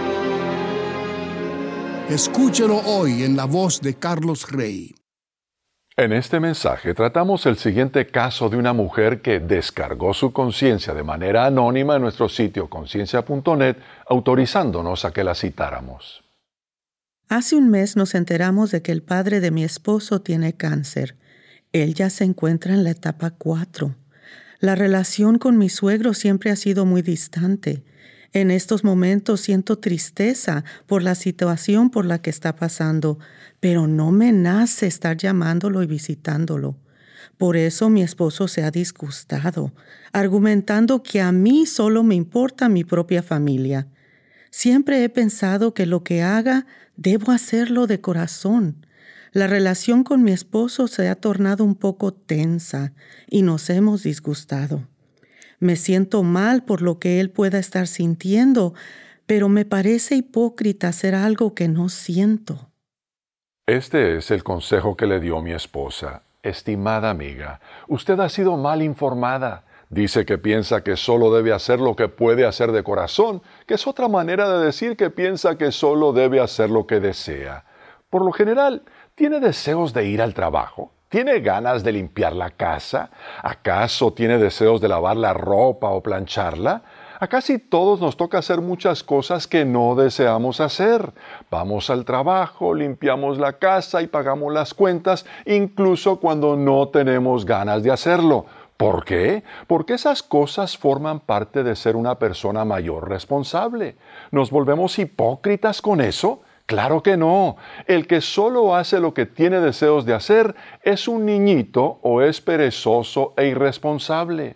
Escúchelo hoy en la voz de Carlos Rey. En este mensaje tratamos el siguiente caso de una mujer que descargó su conciencia de manera anónima en nuestro sitio conciencia punto net, autorizándonos a que la citáramos. Hace un mes nos enteramos de que el padre de mi esposo tiene cáncer. Él ya se encuentra en la etapa cuatro. La relación con mi suegro siempre ha sido muy distante. En estos momentos siento tristeza por la situación por la que está pasando, pero no me nace estar llamándolo y visitándolo. Por eso mi esposo se ha disgustado, argumentando que a mí solo me importa mi propia familia. Siempre he pensado que lo que haga debo hacerlo de corazón. La relación con mi esposo se ha tornado un poco tensa y nos hemos disgustado. Me siento mal por lo que él pueda estar sintiendo, pero me parece hipócrita hacer algo que no siento. Este es el consejo que le dio mi esposa. Estimada amiga, usted ha sido mal informada. Dice que piensa que solo debe hacer lo que puede hacer de corazón, que es otra manera de decir que piensa que solo debe hacer lo que desea. Por lo general, ¿tiene deseos de ir al trabajo? ¿Tiene ganas de limpiar la casa? ¿Acaso tiene deseos de lavar la ropa o plancharla? A casi todos nos toca hacer muchas cosas que no deseamos hacer. Vamos al trabajo, limpiamos la casa y pagamos las cuentas, incluso cuando no tenemos ganas de hacerlo. ¿Por qué? Porque esas cosas forman parte de ser una persona mayor responsable. ¿Nos volvemos hipócritas con eso? Claro que no. El que solo hace lo que tiene deseos de hacer es un niñito o es perezoso e irresponsable.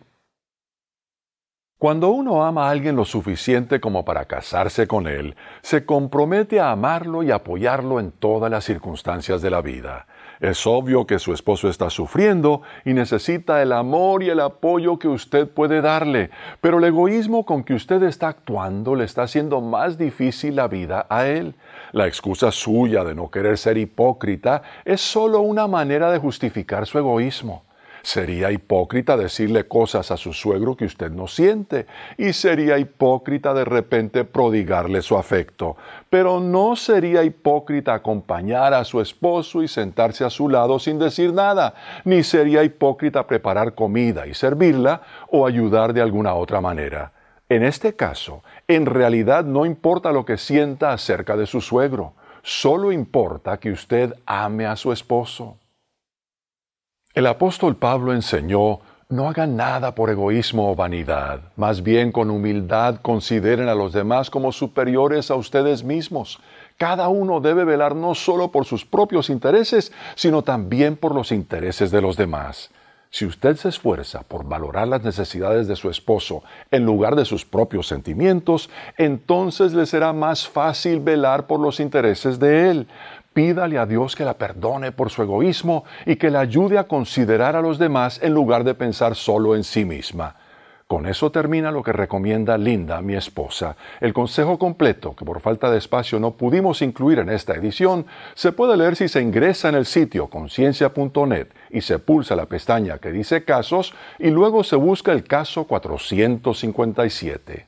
Cuando uno ama a alguien lo suficiente como para casarse con él, se compromete a amarlo y apoyarlo en todas las circunstancias de la vida. Es obvio que su esposo está sufriendo y necesita el amor y el apoyo que usted puede darle, pero el egoísmo con que usted está actuando le está haciendo más difícil la vida a él. La excusa suya de no querer ser hipócrita es solo una manera de justificar su egoísmo. Sería hipócrita decirle cosas a su suegro que usted no siente, y sería hipócrita de repente prodigarle su afecto. Pero no sería hipócrita acompañar a su esposo y sentarse a su lado sin decir nada, ni sería hipócrita preparar comida y servirla o ayudar de alguna otra manera. En este caso, en realidad no importa lo que sienta acerca de su suegro, solo importa que usted ame a su esposo. El apóstol Pablo enseñó, No hagan nada por egoísmo o vanidad. Más bien, con humildad, consideren a los demás como superiores a ustedes mismos. Cada uno debe velar no solo por sus propios intereses, sino también por los intereses de los demás. Si usted se esfuerza por valorar las necesidades de su esposo en lugar de sus propios sentimientos, entonces le será más fácil velar por los intereses de él. Pídale a Dios que la perdone por su egoísmo y que la ayude a considerar a los demás en lugar de pensar solo en sí misma. Con eso termina lo que recomienda Linda, mi esposa. El consejo completo, que por falta de espacio no pudimos incluir en esta edición, se puede leer si se ingresa en el sitio conciencia punto net y se pulsa la pestaña que dice Casos y luego se busca el caso cuatrocientos cincuenta y siete.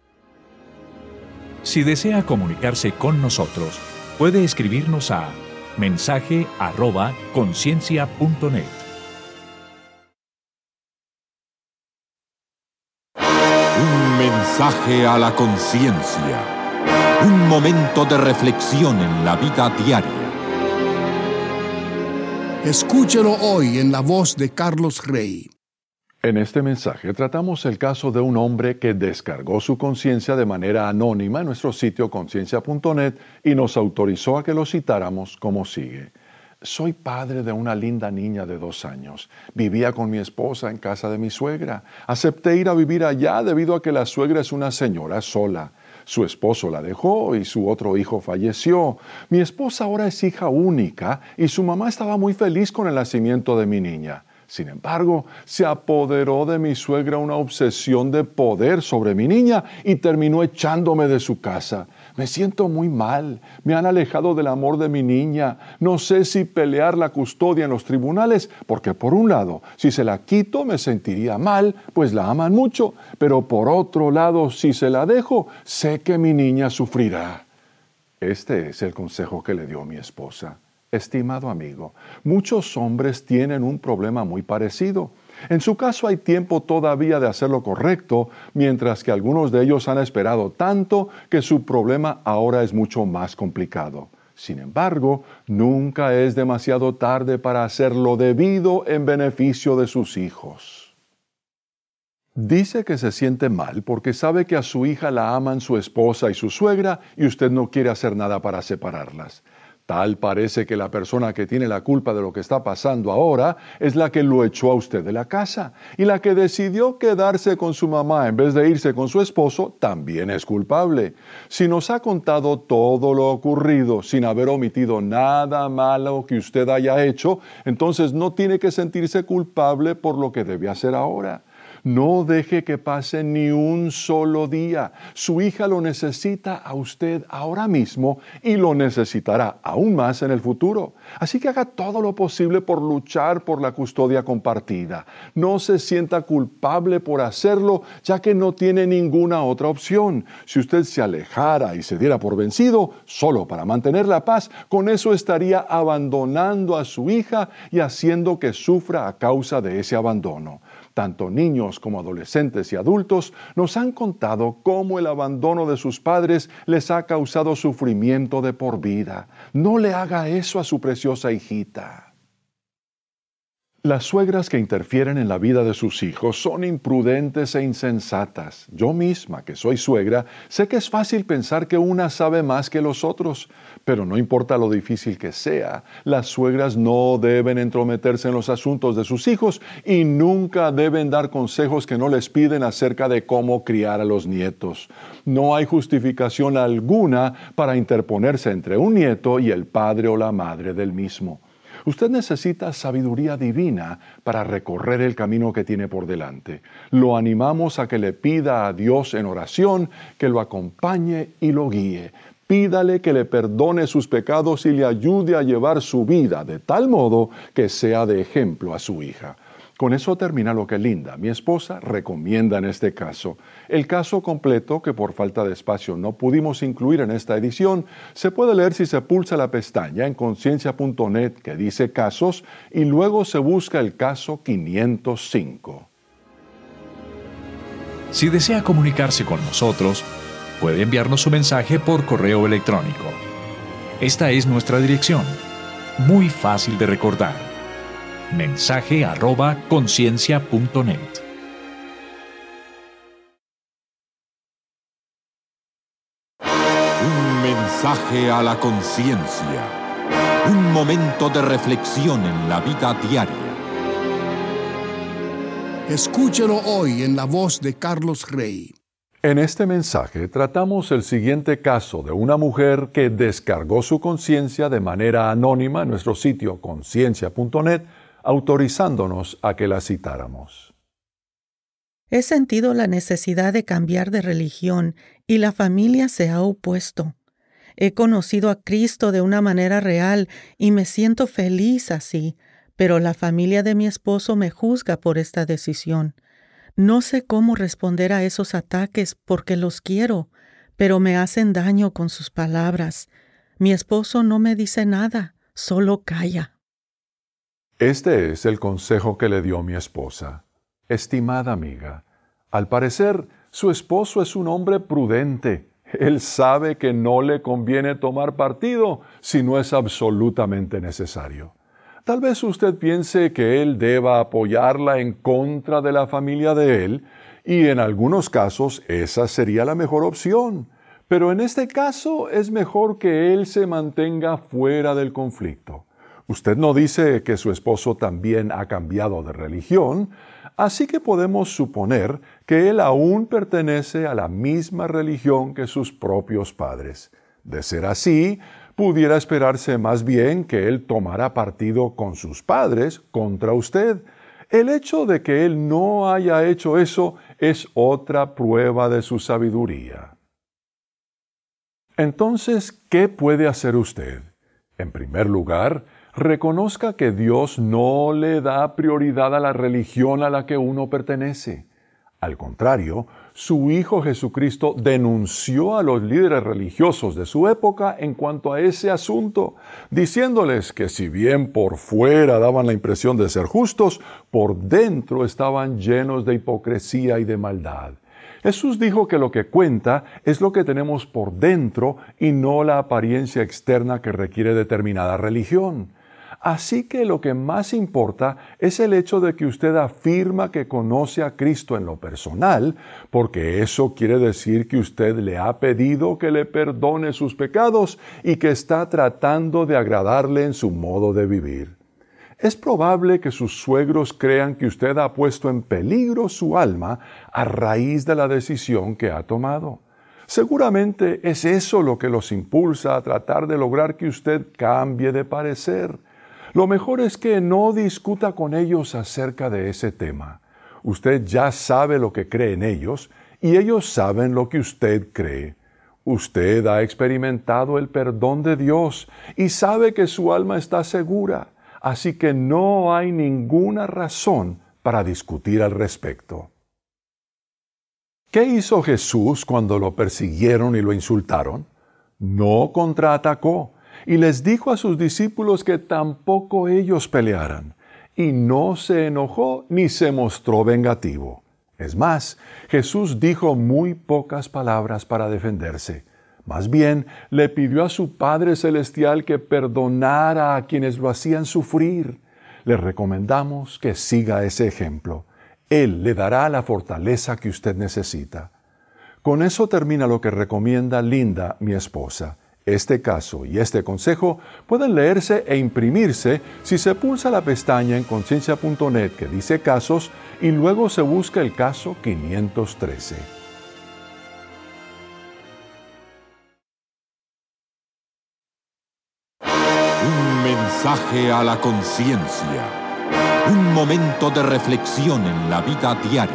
Si desea comunicarse con nosotros, puede escribirnos a mensaje arroba conciencia punto net. Un mensaje a la conciencia. Un momento de reflexión en la vida diaria. Escúchelo hoy en la voz de Carlos Rey. En este mensaje tratamos el caso de un hombre que descargó su conciencia de manera anónima en nuestro sitio conciencia punto net y nos autorizó a que lo citáramos como sigue. Soy padre de una linda niña de dos años. Vivía con mi esposa en casa de mi suegra. Acepté ir a vivir allá debido a que la suegra es una señora sola. Su esposo la dejó y su otro hijo falleció. Mi esposa ahora es hija única y su mamá estaba muy feliz con el nacimiento de mi niña. Sin embargo, se apoderó de mi suegra una obsesión de poder sobre mi niña y terminó echándome de su casa. Me siento muy mal, me han alejado del amor de mi niña. No sé si pelear la custodia en los tribunales, porque por un lado, si se la quito me sentiría mal, pues la aman mucho, pero por otro lado, si se la dejo, sé que mi niña sufrirá. Este es el consejo que le dio mi esposa. Estimado amigo, muchos hombres tienen un problema muy parecido. En su caso hay tiempo todavía de hacer lo correcto, mientras que algunos de ellos han esperado tanto que su problema ahora es mucho más complicado. Sin embargo, nunca es demasiado tarde para hacer lo debido en beneficio de sus hijos. Dice que se siente mal porque sabe que a su hija la aman su esposa y su suegra y usted no quiere hacer nada para separarlas. Tal parece que la persona que tiene la culpa de lo que está pasando ahora es la que lo echó a usted de la casa, y la que decidió quedarse con su mamá en vez de irse con su esposo también es culpable. Si nos ha contado todo lo ocurrido sin haber omitido nada malo que usted haya hecho, entonces no tiene que sentirse culpable por lo que debe hacer ahora. No deje que pase ni un solo día. Su hija lo necesita a usted ahora mismo y lo necesitará aún más en el futuro. Así que haga todo lo posible por luchar por la custodia compartida. No se sienta culpable por hacerlo, ya que no tiene ninguna otra opción. Si usted se alejara y se diera por vencido, solo para mantener la paz, con eso estaría abandonando a su hija y haciendo que sufra a causa de ese abandono. Tanto niños como adolescentes y adultos nos han contado cómo el abandono de sus padres les ha causado sufrimiento de por vida. No le haga eso a su preciosa hijita. Las suegras que interfieren en la vida de sus hijos son imprudentes e insensatas. Yo misma, que soy suegra, sé que es fácil pensar que una sabe más que los otros, pero no importa lo difícil que sea, las suegras no deben entrometerse en los asuntos de sus hijos y nunca deben dar consejos que no les piden acerca de cómo criar a los nietos. No hay justificación alguna para interponerse entre un nieto y el padre o la madre del mismo. Usted necesita sabiduría divina para recorrer el camino que tiene por delante. Lo animamos a que le pida a Dios en oración que lo acompañe y lo guíe. Pídale que le perdone sus pecados y le ayude a llevar su vida de tal modo que sea de ejemplo a su hija. Con eso termina lo que Linda, mi esposa, recomienda en este caso. El caso completo, que por falta de espacio no pudimos incluir en esta edición, se puede leer si se pulsa la pestaña en conciencia punto net que dice Casos y luego se busca el caso quinientos cinco. Si desea comunicarse con nosotros, puede enviarnos su mensaje por correo electrónico. Esta es nuestra dirección, muy fácil de recordar. mensaje arroba conciencia punto net. Un mensaje a la conciencia. Un momento de reflexión en la vida diaria. Escúchelo hoy en la voz de Carlos Rey. En este mensaje tratamos el siguiente caso de una mujer que descargó su conciencia de manera anónima en nuestro sitio conciencia punto net, autorizándonos a que la citáramos. He sentido la necesidad de cambiar de religión y la familia se ha opuesto. He conocido a Cristo de una manera real y me siento feliz así, pero la familia de mi esposo me juzga por esta decisión. No sé cómo responder a esos ataques porque los quiero, pero me hacen daño con sus palabras. Mi esposo no me dice nada, solo calla. Este es el consejo que le dio mi esposa. Estimada amiga, al parecer su esposo es un hombre prudente. Él sabe que no le conviene tomar partido si no es absolutamente necesario. Tal vez usted piense que él deba apoyarla en contra de la familia de él, y en algunos casos esa sería la mejor opción. Pero en este caso es mejor que él se mantenga fuera del conflicto. Usted no dice que su esposo también ha cambiado de religión, así que podemos suponer que él aún pertenece a la misma religión que sus propios padres. De ser así, pudiera esperarse más bien que él tomara partido con sus padres contra usted. El hecho de que él no haya hecho eso es otra prueba de su sabiduría. Entonces, ¿qué puede hacer usted? En primer lugar, reconozca que Dios no le da prioridad a la religión a la que uno pertenece. Al contrario, su Hijo Jesucristo denunció a los líderes religiosos de su época en cuanto a ese asunto, diciéndoles que si bien por fuera daban la impresión de ser justos, por dentro estaban llenos de hipocresía y de maldad. Jesús dijo que lo que cuenta es lo que tenemos por dentro y no la apariencia externa que requiere determinada religión. Así que lo que más importa es el hecho de que usted afirma que conoce a Cristo en lo personal, porque eso quiere decir que usted le ha pedido que le perdone sus pecados y que está tratando de agradarle en su modo de vivir. Es probable que sus suegros crean que usted ha puesto en peligro su alma a raíz de la decisión que ha tomado. Seguramente es eso lo que los impulsa a tratar de lograr que usted cambie de parecer. Lo mejor es que no discuta con ellos acerca de ese tema. Usted ya sabe lo que creen ellos y ellos saben lo que usted cree. Usted ha experimentado el perdón de Dios y sabe que su alma está segura, así que no hay ninguna razón para discutir al respecto. ¿Qué hizo Jesús cuando lo persiguieron y lo insultaron? No contraatacó. Y les dijo a sus discípulos que tampoco ellos pelearan, y no se enojó ni se mostró vengativo. Es más, Jesús dijo muy pocas palabras para defenderse. Más bien, le pidió a su Padre Celestial que perdonara a quienes lo hacían sufrir. Le recomendamos que siga ese ejemplo. Él le dará la fortaleza que usted necesita. Con eso termina lo que recomienda Linda, mi esposa. Este caso y este consejo pueden leerse e imprimirse si se pulsa la pestaña en conciencia punto net que dice casos y luego se busca el caso quinientos trece. Un mensaje a la conciencia. Un momento de reflexión en la vida diaria.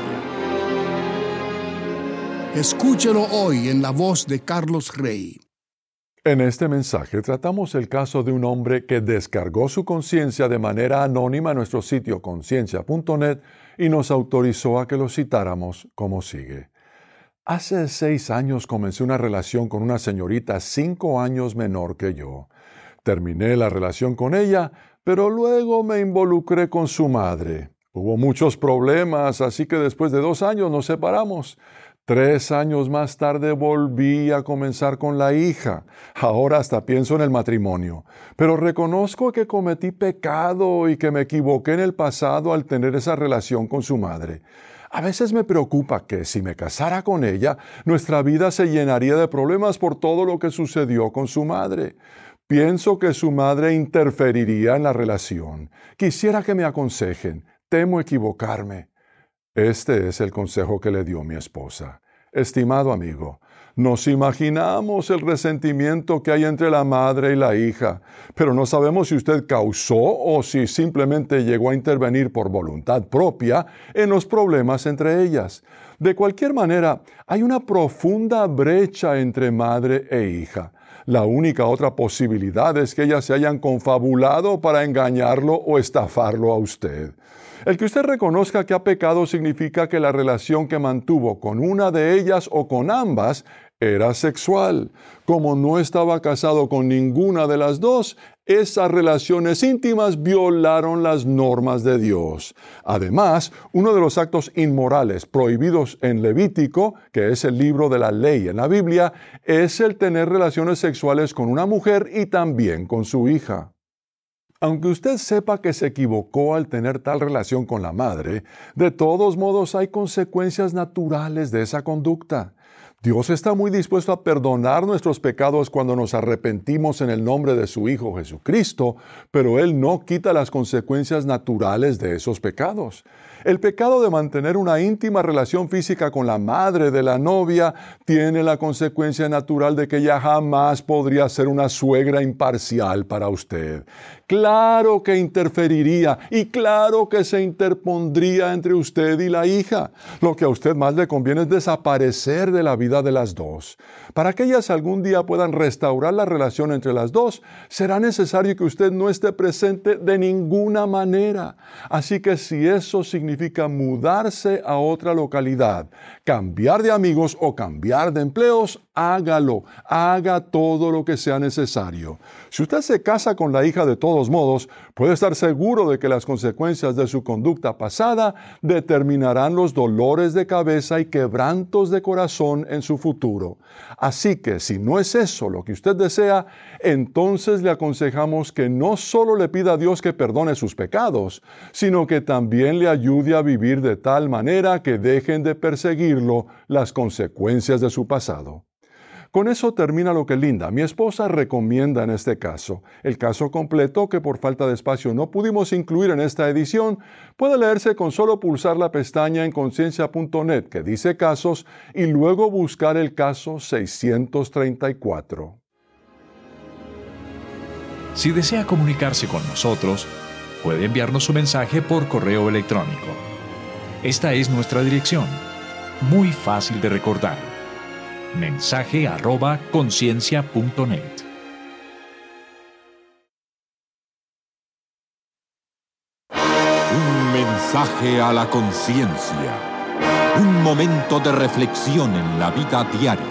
Escúchelo hoy en la voz de Carlos Rey. En este mensaje tratamos el caso de un hombre que descargó su conciencia de manera anónima en nuestro sitio conciencia punto net y nos autorizó a que lo citáramos como sigue. Hace seis años comencé una relación con una señorita cinco años menor que yo. Terminé la relación con ella, pero luego me involucré con su madre. Hubo muchos problemas, así que después de dos años nos separamos. Tres años más tarde volví a comenzar con la hija. Ahora hasta pienso en el matrimonio. Pero reconozco que cometí pecado y que me equivoqué en el pasado al tener esa relación con su madre. A veces me preocupa que si me casara con ella, nuestra vida se llenaría de problemas por todo lo que sucedió con su madre. Pienso que su madre interferiría en la relación. Quisiera que me aconsejen. Temo equivocarme. Este es el consejo que le dio mi esposa. Estimado amigo, nos imaginamos el resentimiento que hay entre la madre y la hija, pero no sabemos si usted causó o si simplemente llegó a intervenir por voluntad propia en los problemas entre ellas. De cualquier manera, hay una profunda brecha entre madre e hija. La única otra posibilidad es que ellas se hayan confabulado para engañarlo o estafarlo a usted. El que usted reconozca que ha pecado significa que la relación que mantuvo con una de ellas o con ambas era sexual. Como no estaba casado con ninguna de las dos, esas relaciones íntimas violaron las normas de Dios. Además, uno de los actos inmorales prohibidos en Levítico, que es el libro de la ley en la Biblia, es el tener relaciones sexuales con una mujer y también con su hija. Aunque usted sepa que se equivocó al tener tal relación con la madre, de todos modos hay consecuencias naturales de esa conducta. Dios está muy dispuesto a perdonar nuestros pecados cuando nos arrepentimos en el nombre de su Hijo Jesucristo, pero Él no quita las consecuencias naturales de esos pecados. El pecado de mantener una íntima relación física con la madre de la novia tiene la consecuencia natural de que ella jamás podría ser una suegra imparcial para usted. Claro que interferiría y claro que se interpondría entre usted y la hija. Lo que a usted más le conviene es desaparecer de la vida de las dos. Para que ellas algún día puedan restaurar la relación entre las dos, será necesario que usted no esté presente de ninguna manera. Así que si eso significa mudarse a otra localidad, cambiar de amigos o cambiar de empleos, hágalo, haga todo lo que sea necesario. Si usted se casa con la hija de todos modos, puede estar seguro de que las consecuencias de su conducta pasada determinarán los dolores de cabeza y quebrantos de corazón en su futuro. Así que si no es eso lo que usted desea, entonces le aconsejamos que no solo le pida a Dios que perdone sus pecados, sino que también le ayude a vivir de tal manera que dejen de perseguirlo las consecuencias de su pasado. Con eso termina lo que Linda, mi esposa, recomienda en este caso. El caso completo, que por falta de espacio no pudimos incluir en esta edición, puede leerse con solo pulsar la pestaña en conciencia punto net que dice casos y luego buscar el caso seiscientos treinta y cuatro. Si desea comunicarse con nosotros, puede enviarnos su mensaje por correo electrónico. Esta es nuestra dirección, muy fácil de recordar. Mensaje arroba conciencia punto net. Un mensaje a la conciencia. Un momento de reflexión en la vida diaria.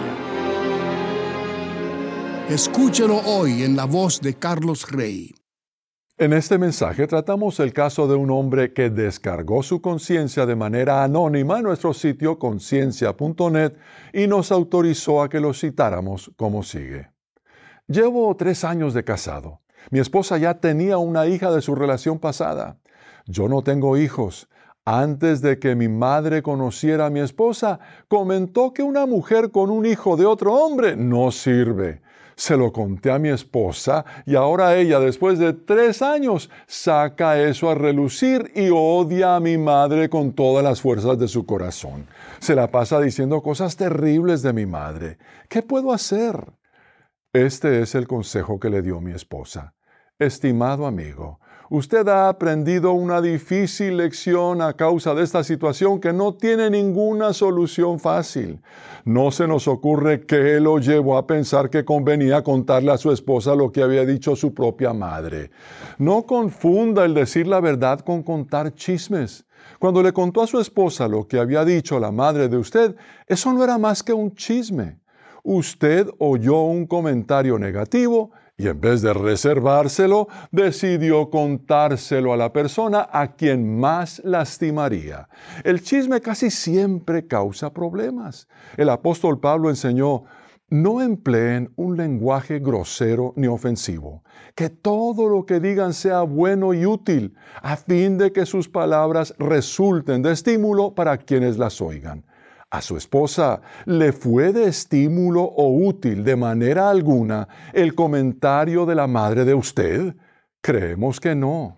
Escúchelo hoy en la voz de Carlos Rey. En este mensaje tratamos el caso de un hombre que descargó su conciencia de manera anónima en nuestro sitio conciencia punto net y nos autorizó a que lo citáramos como sigue. Llevo tres años de casado. Mi esposa ya tenía una hija de su relación pasada. Yo no tengo hijos. Antes de que mi madre conociera a mi esposa, comentó que una mujer con un hijo de otro hombre no sirve. Se lo conté a mi esposa y ahora ella, después de tres años, saca eso a relucir y odia a mi madre con todas las fuerzas de su corazón. Se la pasa diciendo cosas terribles de mi madre. ¿Qué puedo hacer? Este es el consejo que le dio mi esposa. Estimado amigo, usted ha aprendido una difícil lección a causa de esta situación que no tiene ninguna solución fácil. No se nos ocurre qué lo llevó a pensar que convenía contarle a su esposa lo que había dicho su propia madre. No confunda el decir la verdad con contar chismes. Cuando le contó a su esposa lo que había dicho la madre de usted, eso no era más que un chisme. Usted oyó un comentario negativo Y en vez de reservárselo, decidió contárselo a la persona a quien más lastimaría. El chisme casi siempre causa problemas. El apóstol Pablo enseñó: no empleen un lenguaje grosero ni ofensivo. Que todo lo que digan sea bueno y útil, a fin de que sus palabras resulten de estímulo para quienes las oigan. ¿A su esposa le fue de estímulo o útil de manera alguna el comentario de la madre de usted? Creemos que no.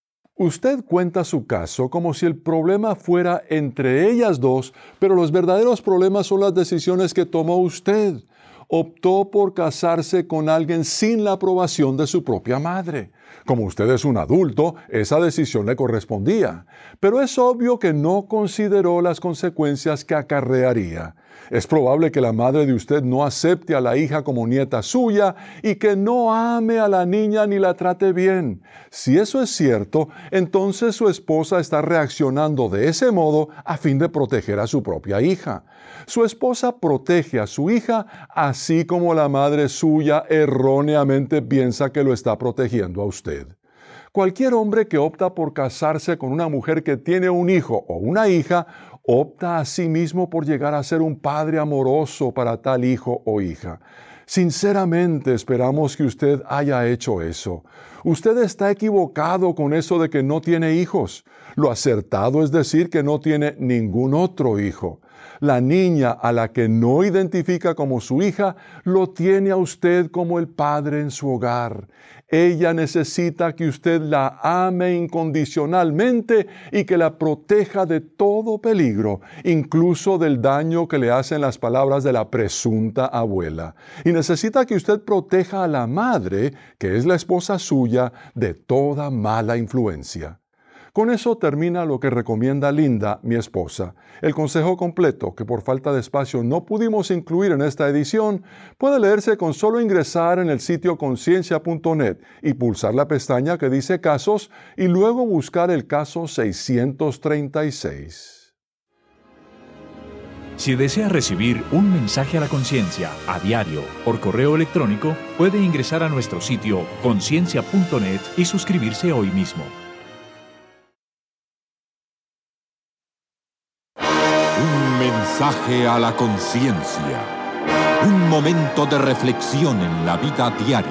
Usted cuenta su caso como si el problema fuera entre ellas dos, pero los verdaderos problemas son las decisiones que tomó usted. Optó por casarse con alguien sin la aprobación de su propia madre. Como usted es un adulto, esa decisión le correspondía, pero es obvio que no consideró las consecuencias que acarrearía. Es probable que la madre de usted no acepte a la hija como nieta suya y que no ame a la niña ni la trate bien. Si eso es cierto, entonces su esposa está reaccionando de ese modo a fin de proteger a su propia hija. Su esposa protege a su hija, así como la madre suya erróneamente piensa que lo está protegiendo a usted. Cualquier hombre que opta por casarse con una mujer que tiene un hijo o una hija, opta a sí mismo por llegar a ser un padre amoroso para tal hijo o hija. Sinceramente esperamos que usted haya hecho eso. Usted está equivocado con eso de que no tiene hijos. Lo acertado es decir que no tiene ningún otro hijo. La niña a la que no identifica como su hija, lo tiene a usted como el padre en su hogar. Ella necesita que usted la ame incondicionalmente y que la proteja de todo peligro, incluso del daño que le hacen las palabras de la presunta abuela. Y necesita que usted proteja a la madre, que es la esposa suya, de toda mala influencia. Con eso termina lo que recomienda Linda, mi esposa. El consejo completo, que por falta de espacio no pudimos incluir en esta edición, puede leerse con solo ingresar en el sitio conciencia punto net y pulsar la pestaña que dice Casos y luego buscar el caso seiscientos treinta y seis. Si desea recibir un mensaje a la conciencia a diario por correo electrónico, puede ingresar a nuestro sitio conciencia punto net y suscribirse hoy mismo. Un mensaje a la conciencia. Un momento de reflexión en la vida diaria.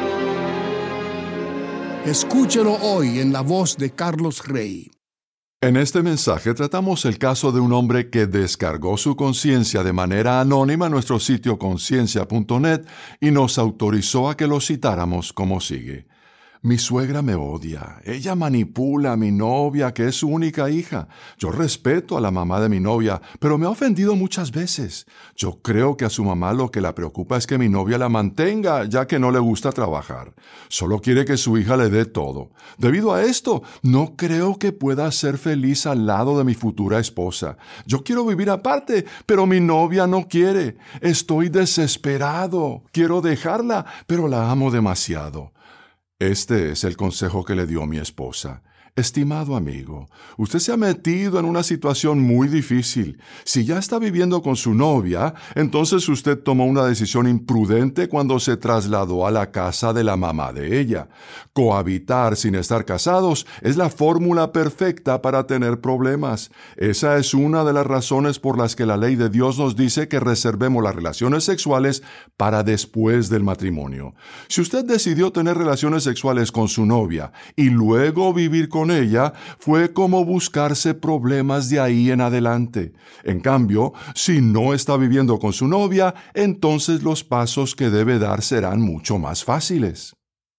Escúchelo hoy en la voz de Carlos Rey. En este mensaje tratamos el caso de un hombre que descargó su conciencia de manera anónima en nuestro sitio conciencia punto net y nos autorizó a que lo citáramos como sigue. Mi suegra me odia. Ella manipula a mi novia, que es su única hija. Yo respeto a la mamá de mi novia, pero me ha ofendido muchas veces. Yo creo que a su mamá lo que la preocupa es que mi novia la mantenga, ya que no le gusta trabajar. Solo quiere que su hija le dé todo. Debido a esto, no creo que pueda ser feliz al lado de mi futura esposa. Yo quiero vivir aparte, pero mi novia no quiere. Estoy desesperado. Quiero dejarla, pero la amo demasiado. Este es el consejo que le dio mi esposa. Estimado amigo, usted se ha metido en una situación muy difícil. Si ya está viviendo con su novia, entonces usted tomó una decisión imprudente cuando se trasladó a la casa de la mamá de ella. Cohabitar sin estar casados es la fórmula perfecta para tener problemas. Esa es una de las razones por las que la ley de Dios nos dice que reservemos las relaciones sexuales para después del matrimonio. Si usted decidió tener relaciones sexuales con su novia y luego vivir con ella, fue como buscarse problemas de ahí en adelante. En cambio, si no está viviendo con su novia, entonces los pasos que debe dar serán mucho más fáciles.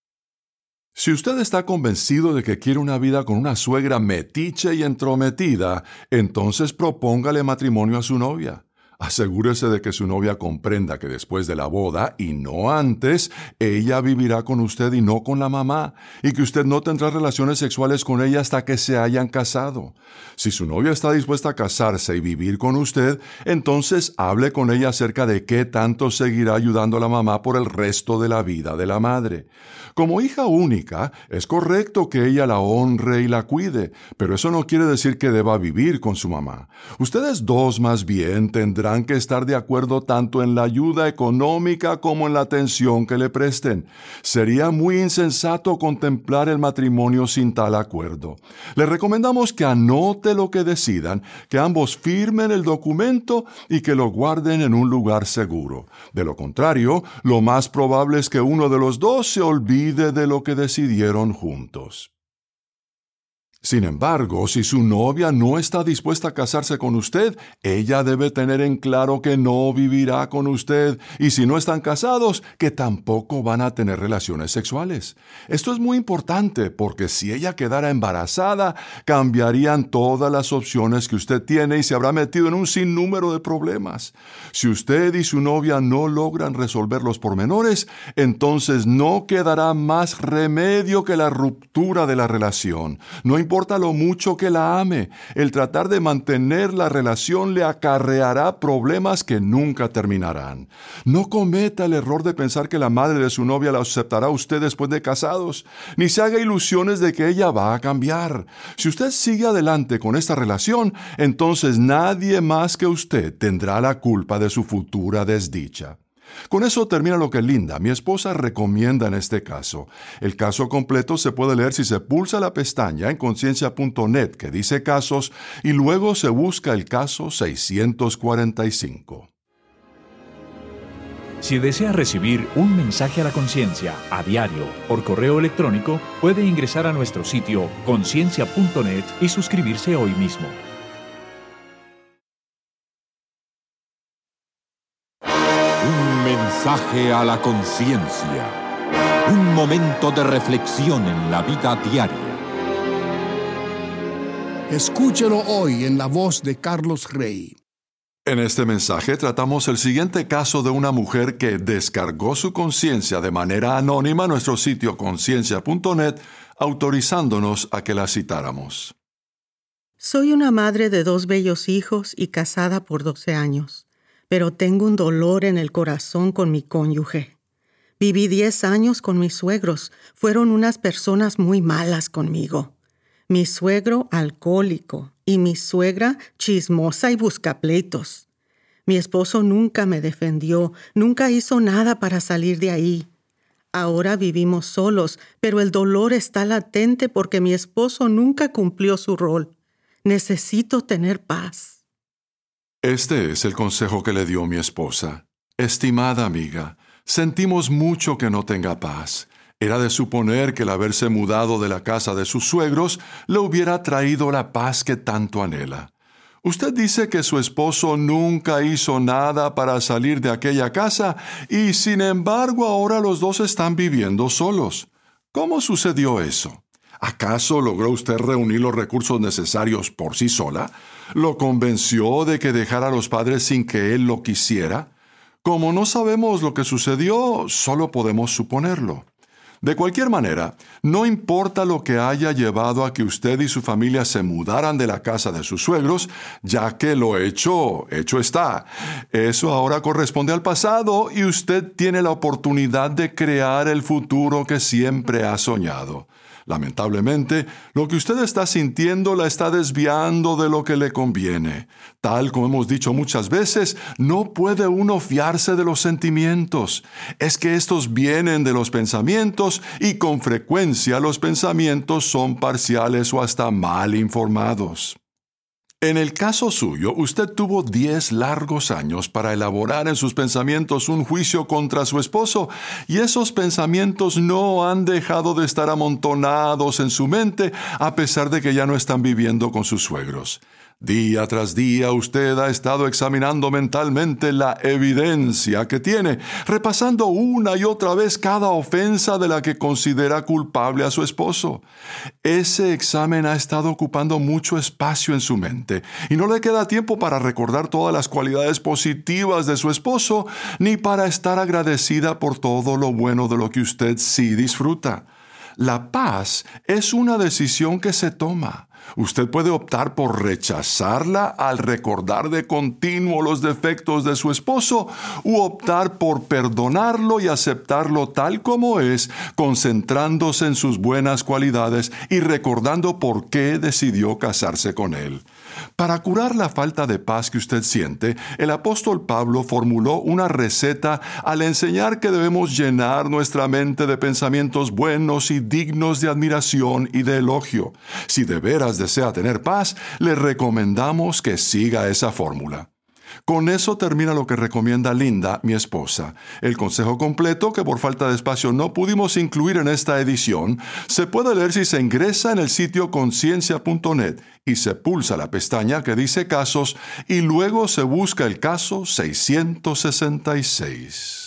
Si usted está convencido de que quiere una vida con una suegra metiche y entrometida, entonces propóngale matrimonio a su novia. Asegúrese de que su novia comprenda que después de la boda, y no antes, ella vivirá con usted y no con la mamá, y que usted no tendrá relaciones sexuales con ella hasta que se hayan casado. Si su novia está dispuesta a casarse y vivir con usted, entonces hable con ella acerca de qué tanto seguirá ayudando a la mamá por el resto de la vida de la madre. Como hija única, es correcto que ella la honre y la cuide, pero eso no quiere decir que deba vivir con su mamá. Ustedes dos más bien tendrán tendrán que estar de acuerdo tanto en la ayuda económica como en la atención que le presten. Sería muy insensato contemplar el matrimonio sin tal acuerdo. Le recomendamos que anote lo que decidan, que ambos firmen el documento y que lo guarden en un lugar seguro. De lo contrario, lo más probable es que uno de los dos se olvide de lo que decidieron juntos. Sin embargo, si su novia no está dispuesta a casarse con usted, ella debe tener en claro que no vivirá con usted, y si no están casados, que tampoco van a tener relaciones sexuales. Esto es muy importante porque si ella quedara embarazada, cambiarían todas las opciones que usted tiene y se habrá metido en un sinnúmero de problemas. Si usted y su novia no logran resolver los pormenores, entonces no quedará más remedio que la ruptura de la relación. No importa lo mucho que la ame, el tratar de mantener la relación le acarreará problemas que nunca terminarán. No cometa el error de pensar que la madre de su novia la aceptará a usted después de casados, ni se haga ilusiones de que ella va a cambiar. Si usted sigue adelante con esta relación, entonces nadie más que usted tendrá la culpa de su futura desdicha. Con eso termina lo que Linda, mi esposa, recomienda en este caso. El caso completo se puede leer si se pulsa la pestaña en conciencia punto net que dice casos y luego se busca el caso seiscientos cuarenta y cinco. Si desea recibir un mensaje a la conciencia a diario por correo electrónico, puede ingresar a nuestro sitio conciencia punto net y suscribirse hoy mismo. Mensaje a la conciencia. Un momento de reflexión en la vida diaria. Escúchelo hoy en la voz de Carlos Rey. En este mensaje tratamos el siguiente caso de una mujer que descargó su conciencia de manera anónima a nuestro sitio conciencia punto net, autorizándonos a que la citáramos. Soy una madre de dos bellos hijos y casada por doce años. Pero tengo un dolor en el corazón con mi cónyuge. Viví diez años con mis suegros. Fueron unas personas muy malas conmigo. Mi suegro alcohólico y mi suegra chismosa y buscapleitos. Mi esposo nunca me defendió, nunca hizo nada para salir de ahí. Ahora vivimos solos, pero el dolor está latente porque mi esposo nunca cumplió su rol. Necesito tener paz. Este es el consejo que le dio mi esposa. Estimada amiga, sentimos mucho que no tenga paz. Era de suponer que el haberse mudado de la casa de sus suegros le hubiera traído la paz que tanto anhela. Usted dice que su esposo nunca hizo nada para salir de aquella casa y, sin embargo, ahora los dos están viviendo solos. ¿Cómo sucedió eso? ¿Acaso logró usted reunir los recursos necesarios por sí sola? ¿Lo convenció de que dejara a los padres sin que él lo quisiera? Como no sabemos lo que sucedió, solo podemos suponerlo. De cualquier manera, no importa lo que haya llevado a que usted y su familia se mudaran de la casa de sus suegros, ya que lo hecho, hecho está. Eso ahora corresponde al pasado y usted tiene la oportunidad de crear el futuro que siempre ha soñado. Lamentablemente, lo que usted está sintiendo la está desviando de lo que le conviene. Tal como hemos dicho muchas veces, no puede uno fiarse de los sentimientos. Es que estos vienen de los pensamientos y con frecuencia los pensamientos son parciales o hasta mal informados. En el caso suyo, usted tuvo diez largos años para elaborar en sus pensamientos un juicio contra su esposo, y esos pensamientos no han dejado de estar amontonados en su mente a pesar de que ya no están viviendo con sus suegros. Día tras día usted ha estado examinando mentalmente la evidencia que tiene, repasando una y otra vez cada ofensa de la que considera culpable a su esposo. Ese examen ha estado ocupando mucho espacio en su mente y no le queda tiempo para recordar todas las cualidades positivas de su esposo ni para estar agradecida por todo lo bueno de lo que usted sí disfruta. La paz es una decisión que se toma. Usted puede optar por rechazarla al recordar de continuo los defectos de su esposo u optar por perdonarlo y aceptarlo tal como es, concentrándose en sus buenas cualidades y recordando por qué decidió casarse con él. Para curar la falta de paz que usted siente, el apóstol Pablo formuló una receta al enseñar que debemos llenar nuestra mente de pensamientos buenos y dignos de admiración y de elogio. Si de veras desea tener paz, le recomendamos que siga esa fórmula. Con eso termina lo que recomienda Linda, mi esposa. El consejo completo, que por falta de espacio no pudimos incluir en esta edición, se puede leer si se ingresa en el sitio conciencia punto net y se pulsa la pestaña que dice casos y luego se busca el caso seiscientos sesenta y seis.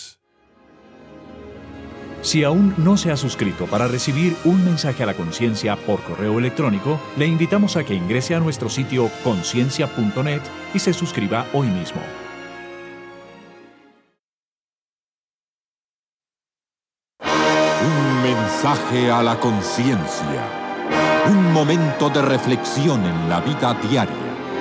Si aún no se ha suscrito para recibir un mensaje a la conciencia por correo electrónico, le invitamos a que ingrese a nuestro sitio conciencia punto net y se suscriba hoy mismo. Un mensaje a la conciencia. Un momento de reflexión en la vida diaria.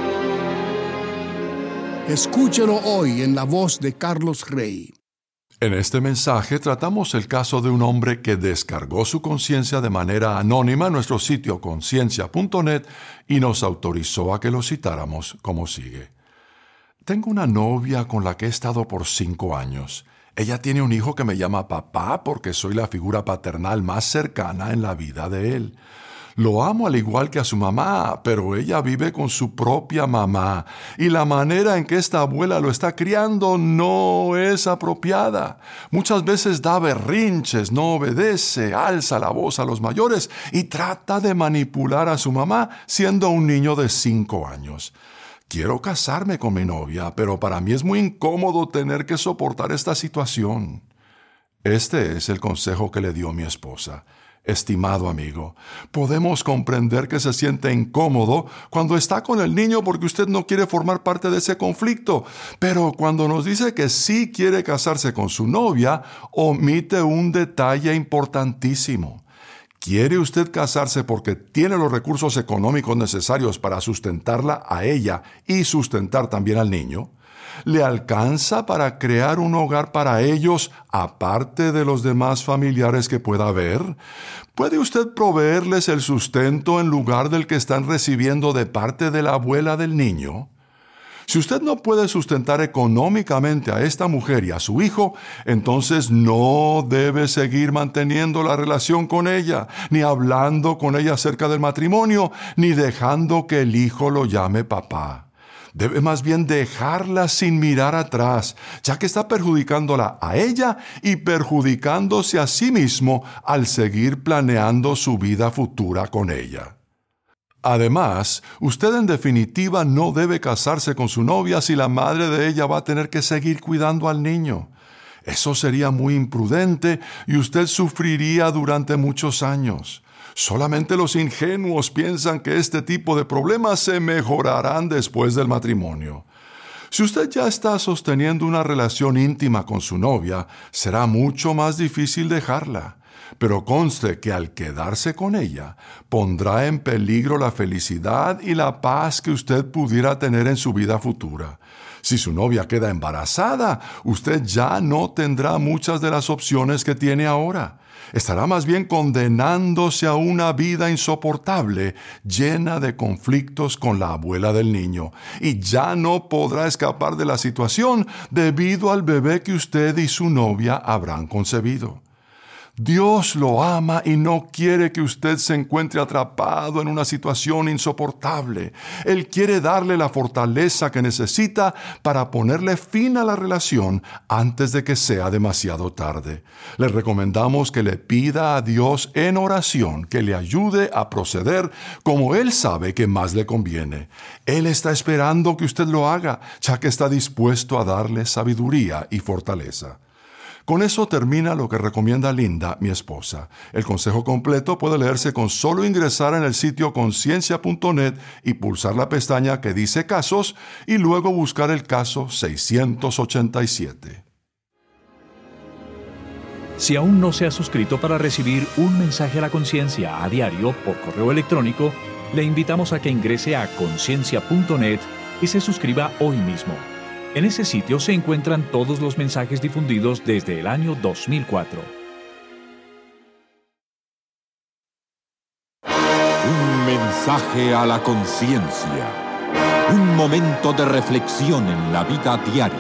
Escúchelo hoy en la voz de Carlos Rey. En este mensaje tratamos el caso de un hombre que descargó su conciencia de manera anónima en nuestro sitio conciencia punto net y nos autorizó a que lo citáramos como sigue. Tengo una novia con la que he estado por cinco años. Ella tiene un hijo que me llama papá porque soy la figura paternal más cercana en la vida de él. Lo amo al igual que a su mamá, pero ella vive con su propia mamá y la manera en que esta abuela lo está criando no es apropiada. Muchas veces da berrinches, no obedece, alza la voz a los mayores y trata de manipular a su mamá siendo un niño de cinco años. Quiero casarme con mi novia, pero para mí es muy incómodo tener que soportar esta situación. Este es el consejo que le dio mi esposa. Estimado amigo, podemos comprender que se siente incómodo cuando está con el niño porque usted no quiere formar parte de ese conflicto, pero cuando nos dice que sí quiere casarse con su novia, omite un detalle importantísimo. ¿Quiere usted casarse porque tiene los recursos económicos necesarios para sustentarla a ella y sustentar también al niño? ¿Le alcanza para crear un hogar para ellos, aparte de los demás familiares que pueda haber? ¿Puede usted proveerles el sustento en lugar del que están recibiendo de parte de la abuela del niño? Si usted no puede sustentar económicamente a esta mujer y a su hijo, entonces no debe seguir manteniendo la relación con ella, ni hablando con ella acerca del matrimonio, ni dejando que el hijo lo llame papá. Debe más bien dejarla sin mirar atrás, ya que está perjudicándola a ella y perjudicándose a sí mismo al seguir planeando su vida futura con ella. Además, usted en definitiva no debe casarse con su novia si la madre de ella va a tener que seguir cuidando al niño. Eso sería muy imprudente y usted sufriría durante muchos años. Solamente los ingenuos piensan que este tipo de problemas se mejorarán después del matrimonio. Si usted ya está sosteniendo una relación íntima con su novia, será mucho más difícil dejarla. Pero conste que al quedarse con ella, pondrá en peligro la felicidad y la paz que usted pudiera tener en su vida futura. Si su novia queda embarazada, usted ya no tendrá muchas de las opciones que tiene ahora. Estará más bien condenándose a una vida insoportable, llena de conflictos con la abuela del niño, y ya no podrá escapar de la situación debido al bebé que usted y su novia habrán concebido. Dios lo ama y no quiere que usted se encuentre atrapado en una situación insoportable. Él quiere darle la fortaleza que necesita para ponerle fin a la relación antes de que sea demasiado tarde. Le recomendamos que le pida a Dios en oración que le ayude a proceder como Él sabe que más le conviene. Él está esperando que usted lo haga, ya que está dispuesto a darle sabiduría y fortaleza. Con eso termina lo que recomienda Linda, mi esposa. El consejo completo puede leerse con solo ingresar en el sitio conciencia punto net y pulsar la pestaña que dice casos y luego buscar el caso seiscientos ochenta y siete. Si aún no se ha suscrito para recibir un mensaje a la conciencia a diario por correo electrónico, le invitamos a que ingrese a conciencia punto net y se suscriba hoy mismo. En ese sitio se encuentran todos los mensajes difundidos desde el año dos mil cuatro. Un mensaje a la conciencia. Un momento de reflexión en la vida diaria.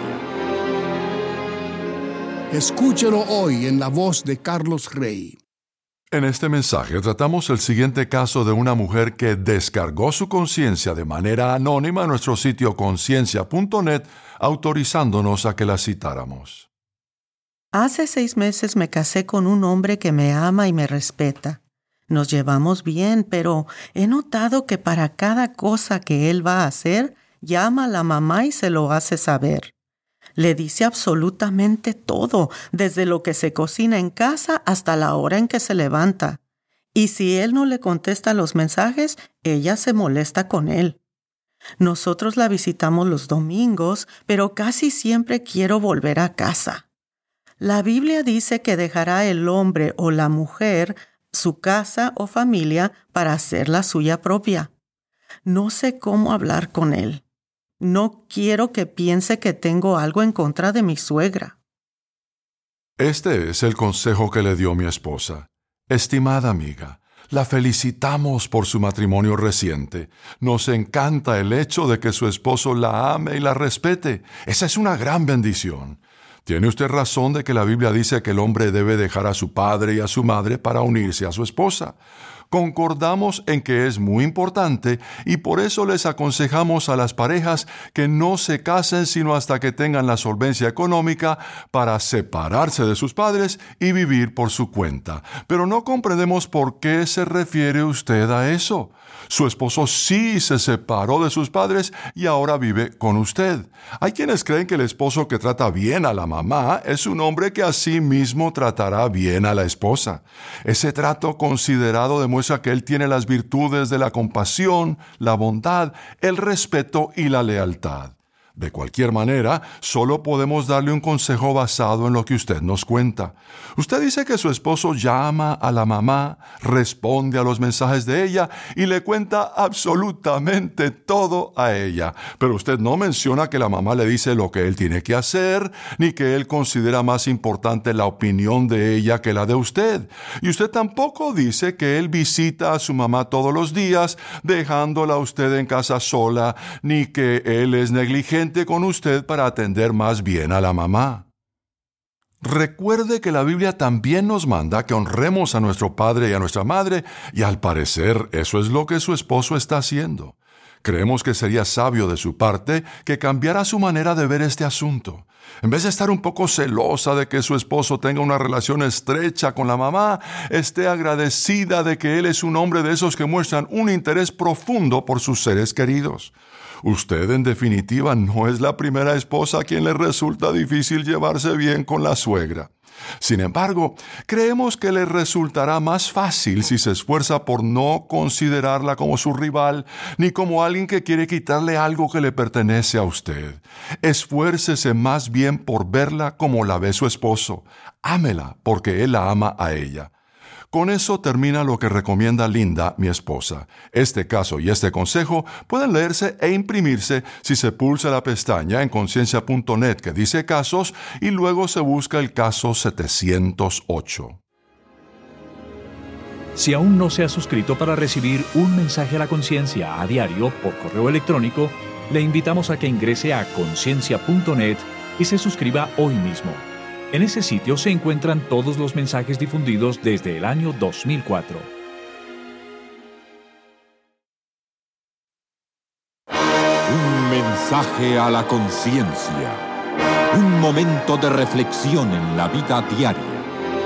Escúchelo hoy en la voz de Carlos Rey. En este mensaje tratamos el siguiente caso de una mujer que descargó su conciencia de manera anónima en nuestro sitio conciencia punto net, autorizándonos a que la citáramos. Hace seis meses me casé con un hombre que me ama y me respeta. Nos llevamos bien, pero he notado que para cada cosa que él va a hacer, llama a la mamá y se lo hace saber. Le dice absolutamente todo, desde lo que se cocina en casa hasta la hora en que se levanta. Y si él no le contesta los mensajes, ella se molesta con él. Nosotros la visitamos los domingos, pero casi siempre quiero volver a casa. La Biblia dice que dejará el hombre o la mujer su casa o familia para hacer la suya propia. No sé cómo hablar con él. No quiero que piense que tengo algo en contra de mi suegra. Este es el consejo que le dio mi esposa. Estimada amiga, la felicitamos por su matrimonio reciente. Nos encanta el hecho de que su esposo la ame y la respete. Esa es una gran bendición. Tiene usted razón de que la Biblia dice que el hombre debe dejar a su padre y a su madre para unirse a su esposa. Concordamos en que es muy importante y por eso les aconsejamos a las parejas que no se casen sino hasta que tengan la solvencia económica para separarse de sus padres y vivir por su cuenta. Pero no comprendemos por qué se refiere usted a eso. Su esposo sí se separó de sus padres y ahora vive con usted. Hay quienes creen que el esposo que trata bien a la mamá es un hombre que a sí mismo tratará bien a la esposa. Ese trato considerado demuestra que él tiene las virtudes de la compasión, la bondad, el respeto y la lealtad. De cualquier manera, solo podemos darle un consejo basado en lo que usted nos cuenta. Usted dice que su esposo llama a la mamá, responde a los mensajes de ella y le cuenta absolutamente todo a ella. Pero usted no menciona que la mamá le dice lo que él tiene que hacer, ni que él considera más importante la opinión de ella que la de usted. Y usted tampoco dice que él visita a su mamá todos los días, dejándola a usted en casa sola, ni que él es negligente con usted para atender más bien a la mamá. Recuerde que la Biblia también nos manda que honremos a nuestro padre y a nuestra madre, y al parecer eso es lo que su esposo está haciendo. Creemos que sería sabio de su parte que cambiara su manera de ver este asunto. En vez de estar un poco celosa de que su esposo tenga una relación estrecha con la mamá, esté agradecida de que él es un hombre de esos que muestran un interés profundo por sus seres queridos. Usted, en definitiva, no es la primera esposa a quien le resulta difícil llevarse bien con la suegra. Sin embargo, creemos que le resultará más fácil si se esfuerza por no considerarla como su rival, ni como alguien que quiere quitarle algo que le pertenece a usted. Esfuércese más bien por verla como la ve su esposo. Ámela porque él la ama a ella. Con eso termina lo que recomienda Linda, mi esposa. Este caso y este consejo pueden leerse e imprimirse si se pulsa la pestaña en conciencia punto net que dice casos y luego se busca el caso setecientos ocho. Si aún no se ha suscrito para recibir un mensaje a la conciencia a diario por correo electrónico, le invitamos a que ingrese a conciencia punto net y se suscriba hoy mismo. En ese sitio se encuentran todos los mensajes difundidos desde el año dos mil cuatro. Un mensaje a la conciencia. Un momento de reflexión en la vida diaria.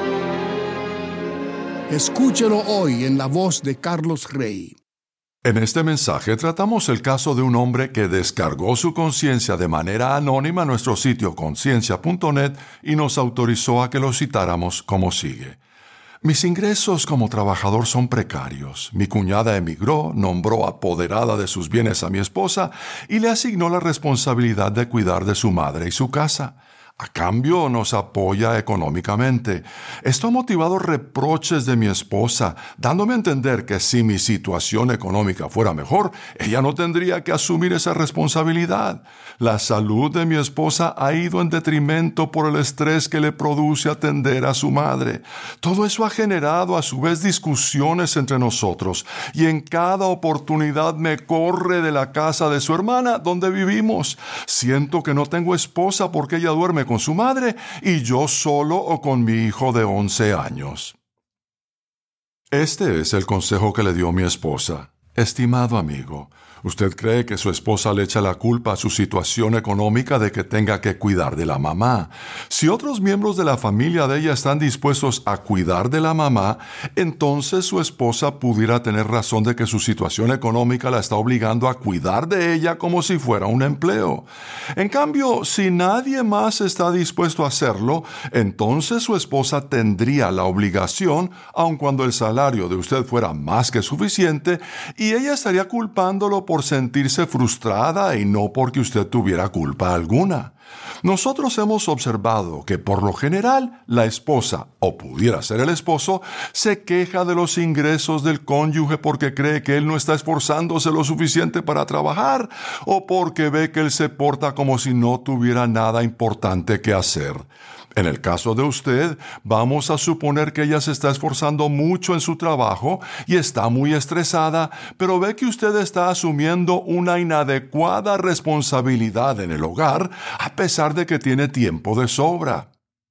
Escúchelo hoy en la voz de Carlos Rey. En este mensaje tratamos el caso de un hombre que descargó su conciencia de manera anónima a nuestro sitio conciencia punto net y nos autorizó a que lo citáramos como sigue. Mis ingresos como trabajador son precarios. Mi cuñada emigró, nombró apoderada de sus bienes a mi esposa y le asignó la responsabilidad de cuidar de su madre y su casa. A cambio, nos apoya económicamente. Esto ha motivado reproches de mi esposa, dándome a entender que si mi situación económica fuera mejor, ella no tendría que asumir esa responsabilidad. La salud de mi esposa ha ido en detrimento por el estrés que le produce atender a su madre. Todo eso ha generado a su vez discusiones entre nosotros, y en cada oportunidad me corre de la casa de su hermana donde vivimos. Siento que no tengo esposa porque ella duerme con su madre y yo solo o con mi hijo de once años. Este es el consejo que le dio mi esposa. Estimado amigo, ¿usted cree que su esposa le echa la culpa a su situación económica de que tenga que cuidar de la mamá? Si otros miembros de la familia de ella están dispuestos a cuidar de la mamá, entonces su esposa pudiera tener razón de que su situación económica la está obligando a cuidar de ella como si fuera un empleo. En cambio, si nadie más está dispuesto a hacerlo, entonces su esposa tendría la obligación, aun cuando el salario de usted fuera más que suficiente, y ella estaría culpándolo por sentirse frustrada y no porque usted tuviera culpa alguna. Nosotros hemos observado que por lo general la esposa, o pudiera ser el esposo, se queja de los ingresos del cónyuge porque cree que él no está esforzándose lo suficiente para trabajar, o porque ve que él se porta como si no tuviera nada importante que hacer. En el caso de usted, vamos a suponer que ella se está esforzando mucho en su trabajo y está muy estresada, pero ve que usted está asumiendo una inadecuada responsabilidad en el hogar, a pesar de que tiene tiempo de sobra.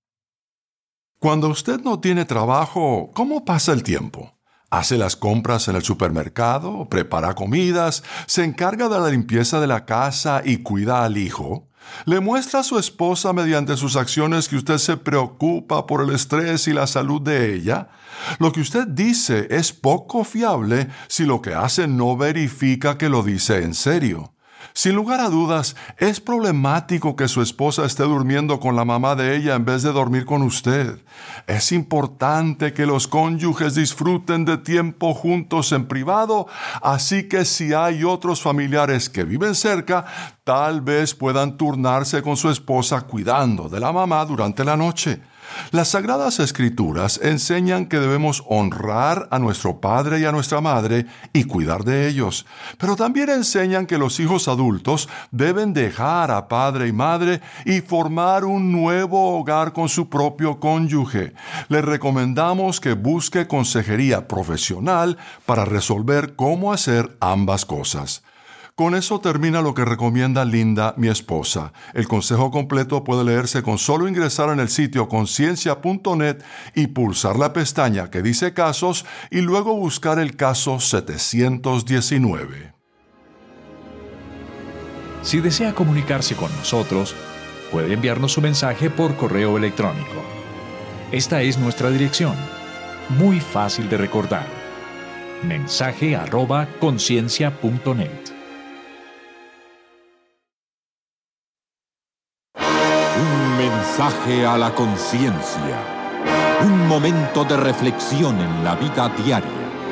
Cuando usted no tiene trabajo, ¿cómo pasa el tiempo? Hace las compras en el supermercado, prepara comidas, se encarga de la limpieza de la casa y cuida al hijo. Le muestra a su esposa mediante sus acciones que usted se preocupa por el estrés y la salud de ella. Lo que usted dice es poco fiable si lo que hace no verifica que lo dice en serio. Sin lugar a dudas, es problemático que su esposa esté durmiendo con la mamá de ella en vez de dormir con usted. Es importante que los cónyuges disfruten de tiempo juntos en privado, así que si hay otros familiares que viven cerca, tal vez puedan turnarse con su esposa cuidando de la mamá durante la noche. Las Sagradas Escrituras enseñan que debemos honrar a nuestro padre y a nuestra madre y cuidar de ellos, pero también enseñan que los hijos adultos deben dejar a padre y madre y formar un nuevo hogar con su propio cónyuge. Le recomendamos que busque consejería profesional para resolver cómo hacer ambas cosas. Con eso termina lo que recomienda Linda, mi esposa. El consejo completo puede leerse con solo ingresar en el sitio conciencia punto net y pulsar la pestaña que dice casos y luego buscar el caso setecientos diecinueve. Si desea comunicarse con nosotros, puede enviarnos su mensaje por correo electrónico. Esta es nuestra dirección, muy fácil de recordar. Mensaje arroba conciencia punto net. Un mensaje a la conciencia. Un momento de reflexión en la vida diaria.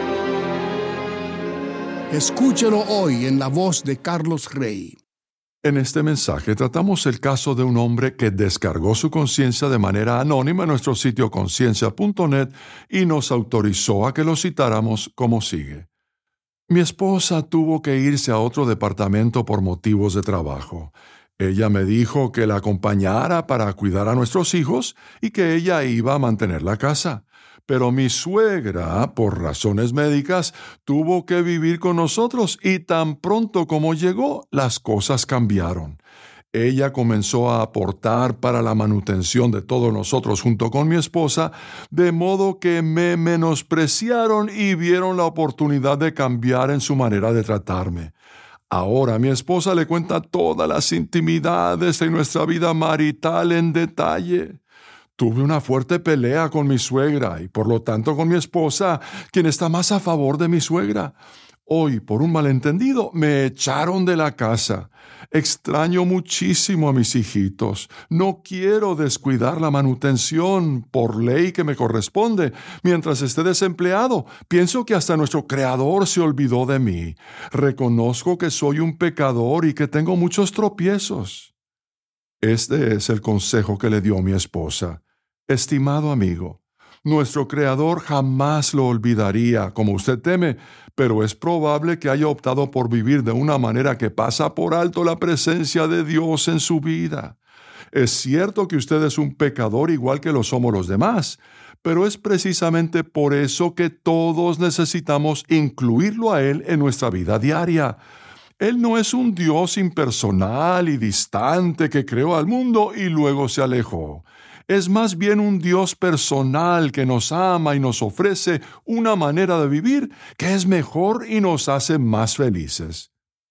Escúchelo hoy en la voz de Carlos Rey. En este mensaje tratamos el caso de un hombre que descargó su conciencia de manera anónima en nuestro sitio conciencia punto net y nos autorizó a que lo citáramos como sigue. Mi esposa tuvo que irse a otro departamento por motivos de trabajo. Ella me dijo que la acompañara para cuidar a nuestros hijos y que ella iba a mantener la casa. Pero mi suegra, por razones médicas, tuvo que vivir con nosotros y tan pronto como llegó, las cosas cambiaron. Ella comenzó a aportar para la manutención de todos nosotros junto con mi esposa, de modo que me menospreciaron y vieron la oportunidad de cambiar en su manera de tratarme. Ahora mi esposa le cuenta todas las intimidades de nuestra vida marital en detalle. Tuve una fuerte pelea con mi suegra y por lo tanto con mi esposa, quien está más a favor de mi suegra. Hoy, por un malentendido, me echaron de la casa. Extraño muchísimo a mis hijitos. No quiero descuidar la manutención por ley que me corresponde. Mientras esté desempleado, pienso que hasta nuestro Creador se olvidó de mí. Reconozco que soy un pecador y que tengo muchos tropiezos. Este es el consejo que le dio mi esposa. Estimado amigo, nuestro Creador jamás lo olvidaría, como usted teme, pero es probable que haya optado por vivir de una manera que pasa por alto la presencia de Dios en su vida. Es cierto que usted es un pecador igual que lo somos los demás, pero es precisamente por eso que todos necesitamos incluirlo a Él en nuestra vida diaria. Él no es un Dios impersonal y distante que creó al mundo y luego se alejó. Es más bien un Dios personal que nos ama y nos ofrece una manera de vivir que es mejor y nos hace más felices.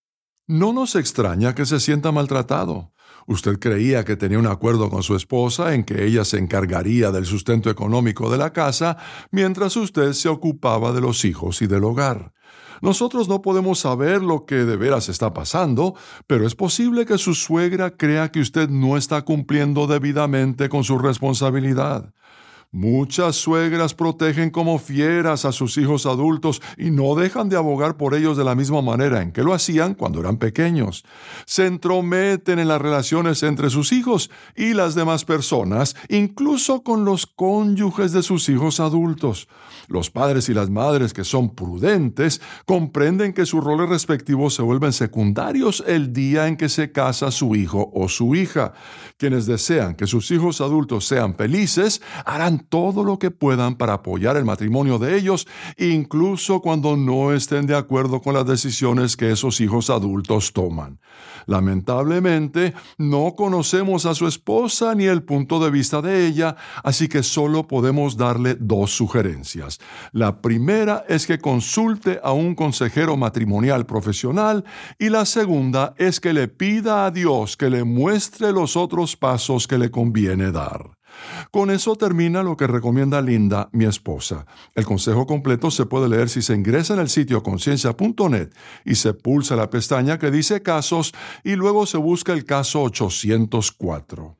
No nos extraña que se sienta maltratado. Usted creía que tenía un acuerdo con su esposa en que ella se encargaría del sustento económico de la casa mientras usted se ocupaba de los hijos y del hogar. Nosotros no podemos saber lo que de veras está pasando, pero es posible que su suegra crea que usted no está cumpliendo debidamente con su responsabilidad. Muchas suegras protegen como fieras a sus hijos adultos y no dejan de abogar por ellos de la misma manera en que lo hacían cuando eran pequeños. Se entrometen en las relaciones entre sus hijos y las demás personas, incluso con los cónyuges de sus hijos adultos. Los padres y las madres que son prudentes comprenden que sus roles respectivos se vuelven secundarios el día en que se casa su hijo o su hija. Quienes desean que sus hijos adultos sean felices harán todo lo que puedan para apoyar el matrimonio de ellos, incluso cuando no estén de acuerdo con las decisiones que esos hijos adultos toman. Lamentablemente, no conocemos a su esposa ni el punto de vista de ella, así que solo podemos darle dos sugerencias. La primera es que consulte a un consejero matrimonial profesional y la segunda es que le pida a Dios que le muestre los otros pasos que le conviene dar. Con eso termina lo que recomienda Linda, mi esposa. El consejo completo se puede leer si se ingresa en el sitio conciencia punto net y se pulsa la pestaña que dice casos y luego se busca el caso ochocientos cuatro.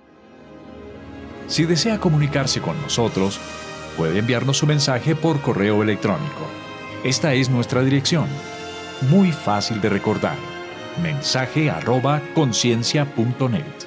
Si desea comunicarse con nosotros, puede enviarnos su mensaje por correo electrónico. Esta es nuestra dirección. Muy fácil de recordar. mensaje arroba conciencia punto net.